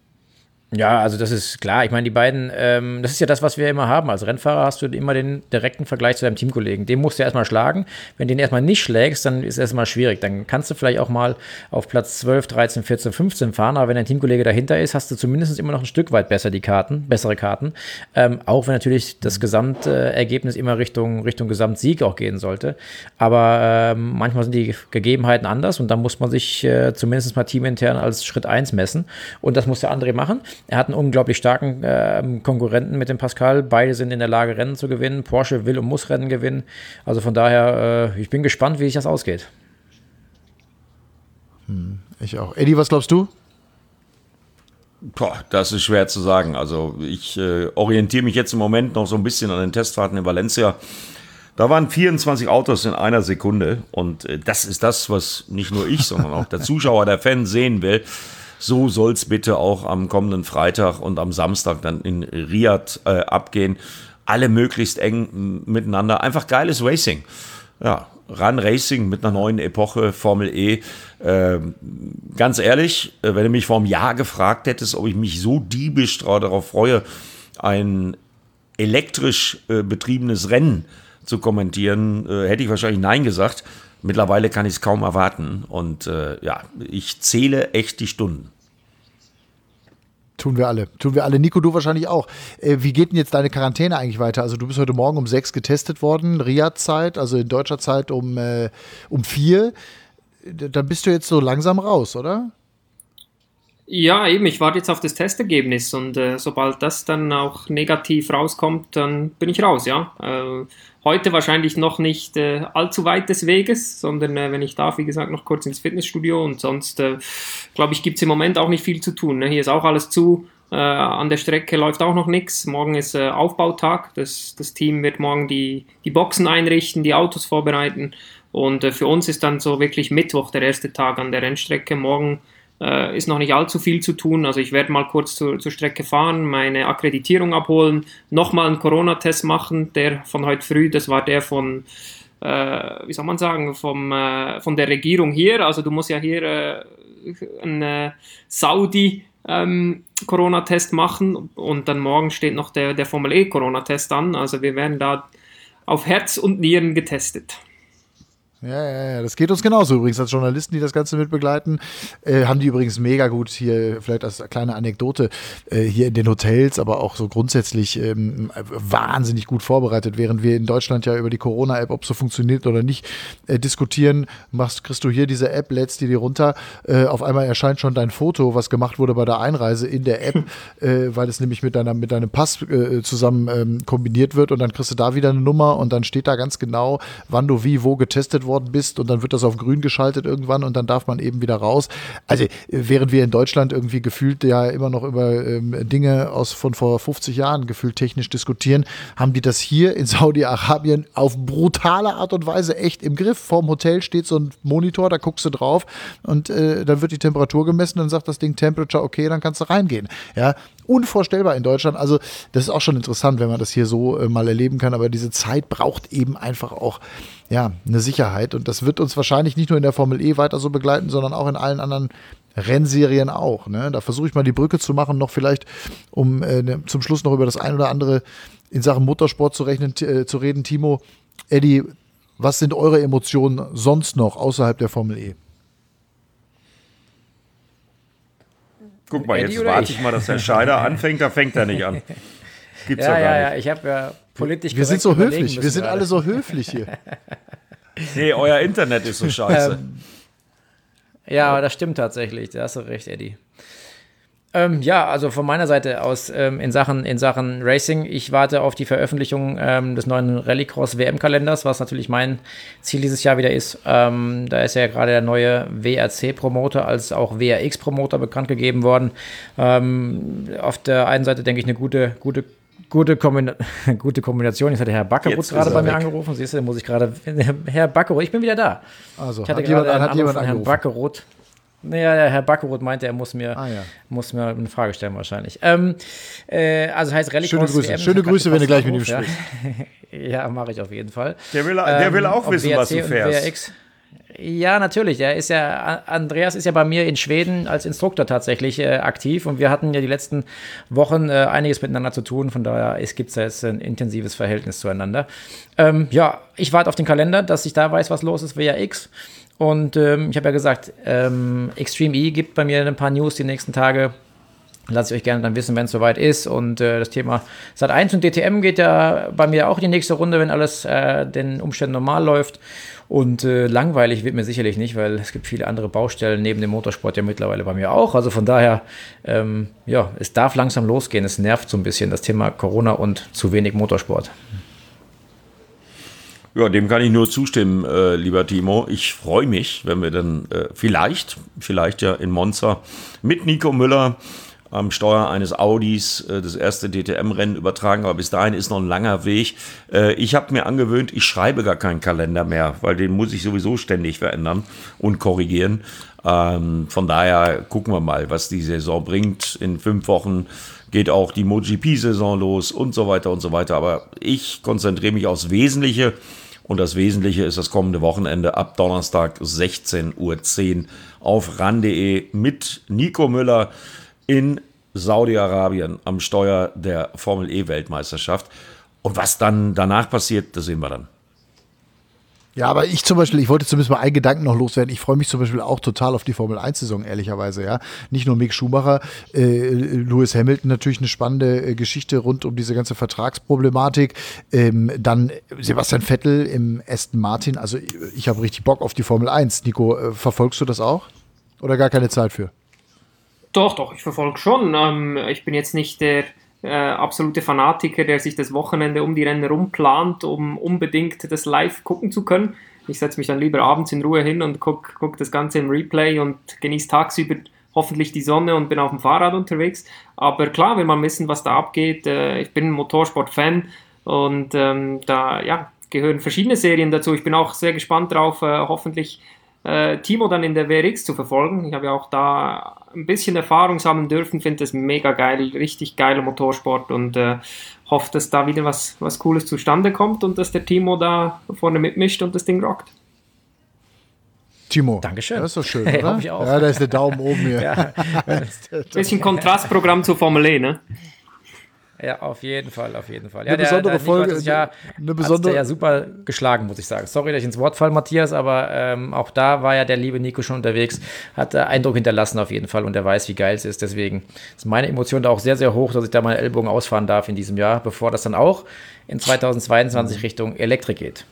Ja, also das ist klar. Ich meine, die beiden, ähm, das ist ja das, was wir immer haben. Als Rennfahrer hast du immer den direkten Vergleich zu deinem Teamkollegen. Den musst du erstmal schlagen. Wenn du den erstmal nicht schlägst, dann ist es erstmal schwierig. Dann kannst du vielleicht auch mal auf Platz zwölf, dreizehn, vierzehn, fünfzehn fahren, aber wenn dein Teamkollege dahinter ist, hast du zumindest immer noch ein Stück weit besser die Karten, bessere Karten. Ähm, auch wenn natürlich das Gesamtergebnis immer Richtung, Richtung Gesamtsieg auch gehen sollte. Aber ähm, manchmal sind die Gegebenheiten anders und dann muss man sich äh, zumindest mal teamintern als Schritt eins messen. Und das muss der André machen. Er hat einen unglaublich starken äh, Konkurrenten mit dem Pascal. Beide sind in der Lage, Rennen zu gewinnen. Porsche will und muss Rennen gewinnen. Also von daher, äh, ich bin gespannt, wie sich das ausgeht. Hm, ich auch. Eddie, was glaubst du? Boah, das ist schwer zu sagen. Also ich äh, orientiere mich jetzt im Moment noch so ein bisschen an den Testfahrten in Valencia. Da waren vierundzwanzig Autos in einer Sekunde. Und äh, das ist das, was nicht nur ich, sondern auch der Zuschauer, der Fan sehen will. So soll es bitte auch am kommenden Freitag und am Samstag dann in Riyadh äh, abgehen. Alle möglichst eng miteinander. Einfach geiles Racing. Ja, Run Racing mit einer neuen Epoche, Formel E. Äh, ganz ehrlich, wenn du mich vor einem Jahr gefragt hättest, ob ich mich so diebisch darauf freue, ein elektrisch äh, betriebenes Rennen zu kommentieren, äh, hätte ich wahrscheinlich Nein gesagt. Mittlerweile kann ich es kaum erwarten und äh, ja, ich zähle echt die Stunden. Tun wir alle. Tun wir alle. Nico, du wahrscheinlich auch. Äh, wie geht denn jetzt deine Quarantäne eigentlich weiter? Also du bist heute Morgen um sechs getestet worden, Riyadh-Zeit, also in deutscher Zeit um, äh, um vier. Dann bist du jetzt so langsam raus, oder? Ja, eben, ich warte jetzt auf das Testergebnis und äh, sobald das dann auch negativ rauskommt, dann bin ich raus, ja. Äh, heute wahrscheinlich noch nicht äh, allzu weit des Weges, sondern äh, wenn ich darf, wie gesagt, noch kurz ins Fitnessstudio und sonst, äh, glaube ich, gibt es im Moment auch nicht viel zu tun, ne? Hier ist auch alles zu, äh, an der Strecke läuft auch noch nichts, morgen ist äh, Aufbautag, das, das Team wird morgen die, die Boxen einrichten, die Autos vorbereiten und äh, für uns ist dann so wirklich Mittwoch der erste Tag an der Rennstrecke, morgen Äh, ist noch nicht allzu viel zu tun, also ich werde mal kurz zur, zur Strecke fahren, meine Akkreditierung abholen, nochmal einen Corona-Test machen, der von heute früh, das war der von, äh, wie soll man sagen, vom, äh, von der Regierung hier, also du musst ja hier äh, einen äh, Saudi ähm, Corona-Test machen und dann morgen steht noch der, der Formel E Corona-Test an, also wir werden da auf Herz und Nieren getestet. Ja, ja, ja, das geht uns genauso übrigens als Journalisten, die das Ganze mitbegleiten. Äh, haben die übrigens mega gut hier, vielleicht als kleine Anekdote, äh, hier in den Hotels, aber auch so grundsätzlich ähm, wahnsinnig gut vorbereitet. Während wir in Deutschland ja über die Corona-App, ob so funktioniert oder nicht, äh, diskutieren, machst, kriegst du hier diese App, lädst die dir runter. Äh, auf einmal erscheint schon dein Foto, was gemacht wurde bei der Einreise in der App, äh, weil es nämlich mit, deiner, mit deinem Pass äh, zusammen ähm, kombiniert wird und dann kriegst du da wieder eine Nummer und dann steht da ganz genau, wann du wie, wo getestet worden bist und dann wird das auf grün geschaltet irgendwann und dann darf man eben wieder raus. Also während wir in Deutschland irgendwie gefühlt ja immer noch über ähm, Dinge aus von vor fünfzig Jahren gefühlt technisch diskutieren, haben die das hier in Saudi-Arabien auf brutale Art und Weise echt im Griff. Vorm Hotel steht so ein Monitor, da guckst du drauf und äh, dann wird die Temperatur gemessen, dann sagt das Ding Temperature okay, dann kannst du reingehen. Ja, unvorstellbar in Deutschland. Also das ist auch schon interessant, wenn man das hier so äh, mal erleben kann, aber diese Zeit braucht eben einfach auch ja, eine Sicherheit und das wird uns wahrscheinlich nicht nur in der Formel E weiter so begleiten, sondern auch in allen anderen Rennserien auch. Ne? Da versuche ich mal die Brücke zu machen, noch vielleicht, um äh, ne, zum Schluss noch über das ein oder andere in Sachen Motorsport zu, rechnen, äh, zu reden. Timo, Eddie, was sind eure Emotionen sonst noch außerhalb der Formel E? Guck mal, Eddie, jetzt warte ich mal, dass der Scheider anfängt, da fängt er nicht an. Gibt's ja, ja, ja, gar ja, nicht. ich habe ja politisch Wir sind so höflich, wir sind gerade alle so höflich hier. Nee, euer Internet ist so scheiße. Ähm, ja, aber das stimmt tatsächlich, da hast du recht, Eddie. Ähm, ja, also von meiner Seite aus ähm, in, Sachen, in Sachen Racing, ich warte auf die Veröffentlichung ähm, des neuen Rallycross-W M-Kalenders, was natürlich mein Ziel dieses Jahr wieder ist. Ähm, da ist ja gerade der neue W R C-Promoter als auch W R X-Promoter bekannt gegeben worden. Ähm, auf der einen Seite denke ich eine gute, gute Gute, Kombina- gute Kombination. Jetzt hat der Herr Backerud gerade bei mir weg. angerufen. Siehst du, da muss ich gerade. Herr Backerud, ich bin wieder da. Also, ich hatte hat gerade jemand, einen hat Anruf jemand von Herrn angerufen? Backerud. Naja, der Herr Backerud meinte, er muss mir, ah, ja. muss mir eine Frage stellen wahrscheinlich. Ähm, äh, also heißt Rallycross. Schöne Grüße, W M, Schöne Grüße wenn du gleich mit ihm ja. sprichst. Ja, mache ich auf jeden Fall. Der will, der will auch ähm, wissen, was du fährst. Ja, natürlich. Er ist ja, Andreas ist ja bei mir in Schweden als Instruktor tatsächlich äh, aktiv und wir hatten ja die letzten Wochen äh, einiges miteinander zu tun. Von daher es gibt ja jetzt ein intensives Verhältnis zueinander. Ähm, ja, ich warte auf den Kalender, dass ich da weiß, was los ist, W R X. Und ähm, ich habe ja gesagt, ähm, Extreme E gibt bei mir ein paar News die nächsten Tage. Lasst euch gerne dann wissen, wenn es soweit ist. Und äh, das Thema Sat eins und D T M geht ja bei mir auch in die nächste Runde, wenn alles äh, den Umständen normal läuft. Und äh, langweilig wird mir sicherlich nicht, weil es gibt viele andere Baustellen neben dem Motorsport ja mittlerweile bei mir auch. Also von daher, ähm, ja, es darf langsam losgehen. Es nervt so ein bisschen das Thema Corona und zu wenig Motorsport. Ja, dem kann ich nur zustimmen, äh, lieber Timo. Ich freue mich, wenn wir dann äh, vielleicht, vielleicht ja in Monza mit Nico Müller am Steuer eines Audis äh, das erste D T M-Rennen übertragen, aber bis dahin ist noch ein langer Weg. Äh, ich habe mir angewöhnt, ich schreibe gar keinen Kalender mehr, weil den muss ich sowieso ständig verändern und korrigieren. Ähm, von daher gucken wir mal, was die Saison bringt. In fünf Wochen geht auch die MotoGP-Saison los und so weiter und so weiter. Aber ich konzentriere mich aufs Wesentliche und das Wesentliche ist das kommende Wochenende ab Donnerstag sechzehn Uhr zehn auf ran punkt de mit Nico Müller in Saudi-Arabien am Steuer der Formel-E-Weltmeisterschaft. Und was dann danach passiert, das sehen wir dann. Ja, aber ich zum Beispiel, ich wollte zumindest mal einen Gedanken noch loswerden. Ich freue mich zum Beispiel auch total auf die Formel eins Saison, ehrlicherweise, ja. Nicht nur Mick Schumacher, äh, Lewis Hamilton natürlich eine spannende äh, Geschichte rund um diese ganze Vertragsproblematik. Ähm, dann Sebastian Vettel im Aston Martin. Also ich habe richtig Bock auf die Formel eins. Nico, äh, verfolgst du das auch? Oder gar keine Zeit für? Doch, doch, ich verfolge schon. Ähm, ich bin jetzt nicht der äh, absolute Fanatiker, der sich das Wochenende um die Rennen rumplant, um unbedingt das live gucken zu können. Ich setze mich dann lieber abends in Ruhe hin und gucke guck das Ganze im Replay und genieße tagsüber hoffentlich die Sonne und bin auf dem Fahrrad unterwegs. Aber klar, will man wissen, was da abgeht. Äh, ich bin ein Motorsport-Fan und ähm, da ja, gehören verschiedene Serien dazu. Ich bin auch sehr gespannt drauf, äh, hoffentlich Äh, Timo dann in der W R X zu verfolgen. Ich habe ja auch da ein bisschen Erfahrung sammeln dürfen, finde das mega geil, richtig geiler Motorsport und äh, hoffe, dass da wieder was, was Cooles zustande kommt und dass der Timo da vorne mitmischt und das Ding rockt. Timo. Dankeschön. Das ist doch schön, oder? Ich auch. Ja, da ist der Daumen oben hier. Ja. Bisschen Kontrastprogramm zur Formel E, ne? Ja, auf jeden Fall, auf jeden Fall. Ja, eine der, besondere der Folge. Das Jahr eine besondere. Ja super geschlagen, muss ich sagen. Sorry, dass ich ins Wort falle, Matthias, aber ähm, auch da war ja der liebe Nico schon unterwegs, hat äh, Eindruck hinterlassen auf jeden Fall und er weiß, wie geil es ist. Deswegen ist meine Emotion da auch sehr, sehr hoch, dass ich da meine Ellbogen ausfahren darf in diesem Jahr, bevor das dann auch in zweitausendzweiundzwanzig Richtung Elektrik geht.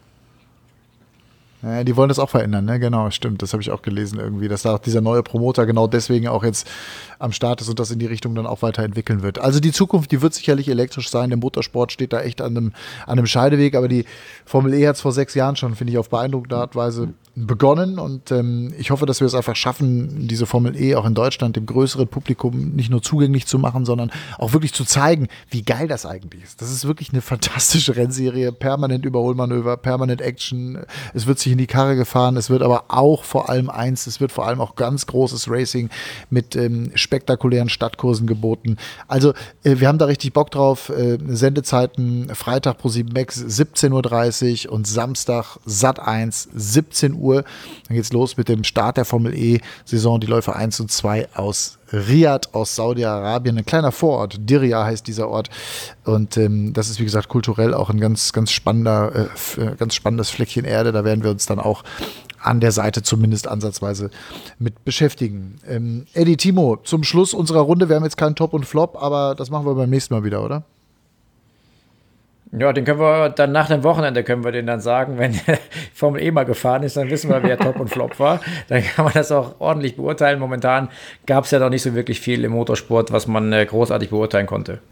Ja, die wollen das auch verändern, ne? Genau, stimmt. Das habe ich auch gelesen irgendwie, dass da auch dieser neue Promoter genau deswegen auch jetzt am Start ist und das in die Richtung dann auch weiterentwickeln wird. Also die Zukunft, die wird sicherlich elektrisch sein. Der Motorsport steht da echt an einem, an einem Scheideweg, aber die Formel E hat es vor sechs Jahren schon, finde ich, auf beeindruckende Art und Weise begonnen und ähm, ich hoffe, dass wir es einfach schaffen, diese Formel E auch in Deutschland dem größeren Publikum nicht nur zugänglich zu machen, sondern auch wirklich zu zeigen, wie geil das eigentlich ist. Das ist wirklich eine fantastische Rennserie, permanent Überholmanöver, permanent Action, es wird sich in die Karre gefahren, es wird aber auch vor allem eins, es wird vor allem auch ganz großes Racing mit ähm, spektakulären Stadtkursen geboten. Also äh, wir haben da richtig Bock drauf, äh, Sendezeiten Freitag pro sieben Max siebzehn Uhr dreißig und Samstag Sat eins siebzehn Uhr. Dann geht's los mit dem Start der Formel E-Saison, die Läufe eins und zwei aus Riyadh, aus Saudi-Arabien, ein kleiner Vorort, Diriyah heißt dieser Ort und ähm, das ist wie gesagt kulturell auch ein ganz, ganz spannender, äh, f- ganz spannendes Fleckchen Erde, da werden wir uns dann auch an der Seite zumindest ansatzweise mit beschäftigen. Ähm, Eddie, Timo, zum Schluss unserer Runde, wir haben jetzt keinen Top und Flop, aber das machen wir beim nächsten Mal wieder, oder? Ja, den können wir dann nach dem Wochenende können wir den dann sagen, wenn die Formel E mal gefahren ist, dann wissen wir, wer Top und Flop war. Dann kann man das auch ordentlich beurteilen. Momentan gab es ja noch nicht so wirklich viel im Motorsport, was man äh, großartig beurteilen konnte.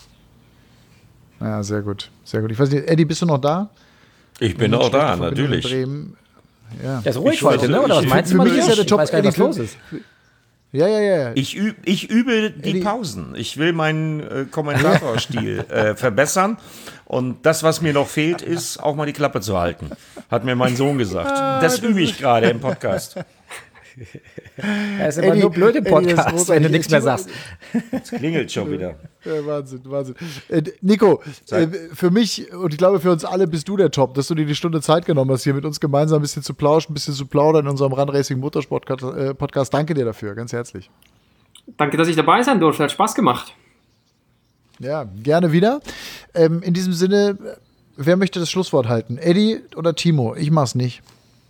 Ja, sehr gut, sehr gut. Ich weiß nicht, Eddie, bist du noch da? Ich bin auch da, natürlich. Ja. Der ist ruhig heute, ne? Oder was ich, meinst für du, mich ist ja der Ich Top, weiß gar nicht, was Eddie, los ist. Ja, ja, ja. Ich, üb, ich übe die Eddie. Pausen. Ich will meinen äh, Kommentatorstil äh, verbessern. Und das, was mir noch fehlt, ist, auch mal die Klappe zu halten. Hat mir mein Sohn gesagt. Das übe ich gerade im Podcast. Er ist immer Eddie, nur blöd im Eddie, das ist Podcast, großartig. wenn du nichts mehr sagst. Es klingelt schon wieder. Ja, Wahnsinn, Wahnsinn. Äh, Nico, äh, für mich und ich glaube für uns alle bist du der Top, dass du dir die Stunde Zeit genommen hast, hier mit uns gemeinsam ein bisschen zu plauschen, ein bisschen zu plaudern in unserem Run Racing Motorsport äh, Podcast. Danke dir dafür, ganz herzlich. Danke, dass ich dabei sein durfte. Hat Spaß gemacht. Ja, gerne wieder. Ähm, in diesem Sinne, wer möchte das Schlusswort halten? Eddie oder Timo? Ich mach's nicht.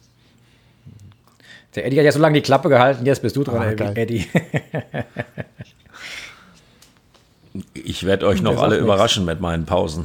Der Eddie hat ja so lange die Klappe gehalten, jetzt bist du dran, Ah, Eddie. Ich werde euch noch alle überraschen mit meinen Pausen.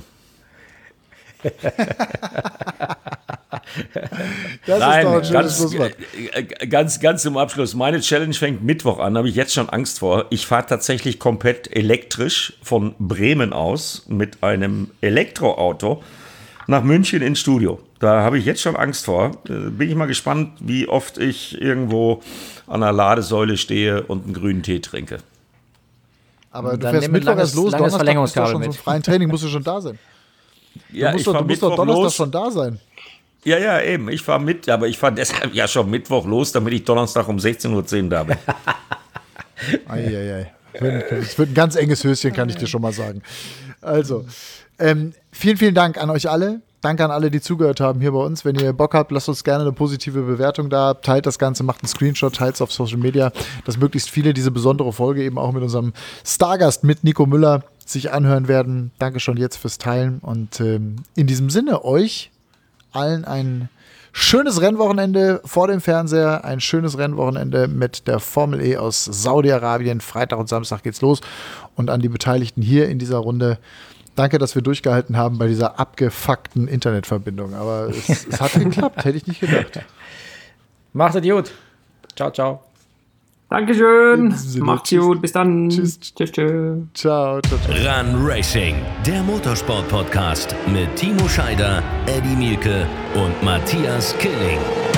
Das Nein, ist doch ein schönes ganz, Schlusswort. äh, ganz, ganz zum Abschluss. Meine Challenge fängt Mittwoch an, da habe ich jetzt schon Angst vor. Ich fahre tatsächlich komplett elektrisch von Bremen aus mit einem Elektroauto nach München ins Studio. Da habe ich jetzt schon Angst vor. Äh, bin ich mal gespannt, wie oft ich irgendwo an einer Ladesäule stehe und einen grünen Tee trinke. Aber du Dann fährst nimm ein Mittwoch langes- erst los, langes Donnerstag bist du Verlängerungskabel schon mit. zum freien Training, musst du schon da sein. Ja, du musst ich doch, fahre du musst doch Mittwoch Donnerstag los. schon da sein. Ja, ja, eben. Ich fahre mit, aber ich fahre deshalb ja schon Mittwoch los, damit ich Donnerstag um sechzehn Uhr zehn da bin. Eieiei. Es wird ein ganz enges Höschen, kann ich dir schon mal sagen. Also, ähm, vielen, vielen Dank an euch alle. Danke an alle, die zugehört haben hier bei uns. Wenn ihr Bock habt, lasst uns gerne eine positive Bewertung da. Teilt das Ganze, macht einen Screenshot, teilt es auf Social Media, dass möglichst viele diese besondere Folge eben auch mit unserem Stargast, mit Nico Müller, sich anhören werden. Danke schon jetzt fürs Teilen. Und ähm, in diesem Sinne, euch allen ein schönes Rennwochenende vor dem Fernseher. Ein schönes Rennwochenende mit der Formel E aus Saudi-Arabien. Freitag und Samstag geht's los. Und an die Beteiligten hier in dieser Runde, danke, dass wir durchgehalten haben bei dieser abgefuckten Internetverbindung. Aber es, es hat geklappt, hätte ich nicht gedacht. Macht es gut. Ciao, ciao. Dankeschön. Sinne, Macht's tschüss. gut. Bis dann. Tschüss. Tschüss, tschüss. Ciao, ciao, ciao. Run Racing, der Motorsport-Podcast mit Timo Scheider, Eddie Mielke und Matthias Killing.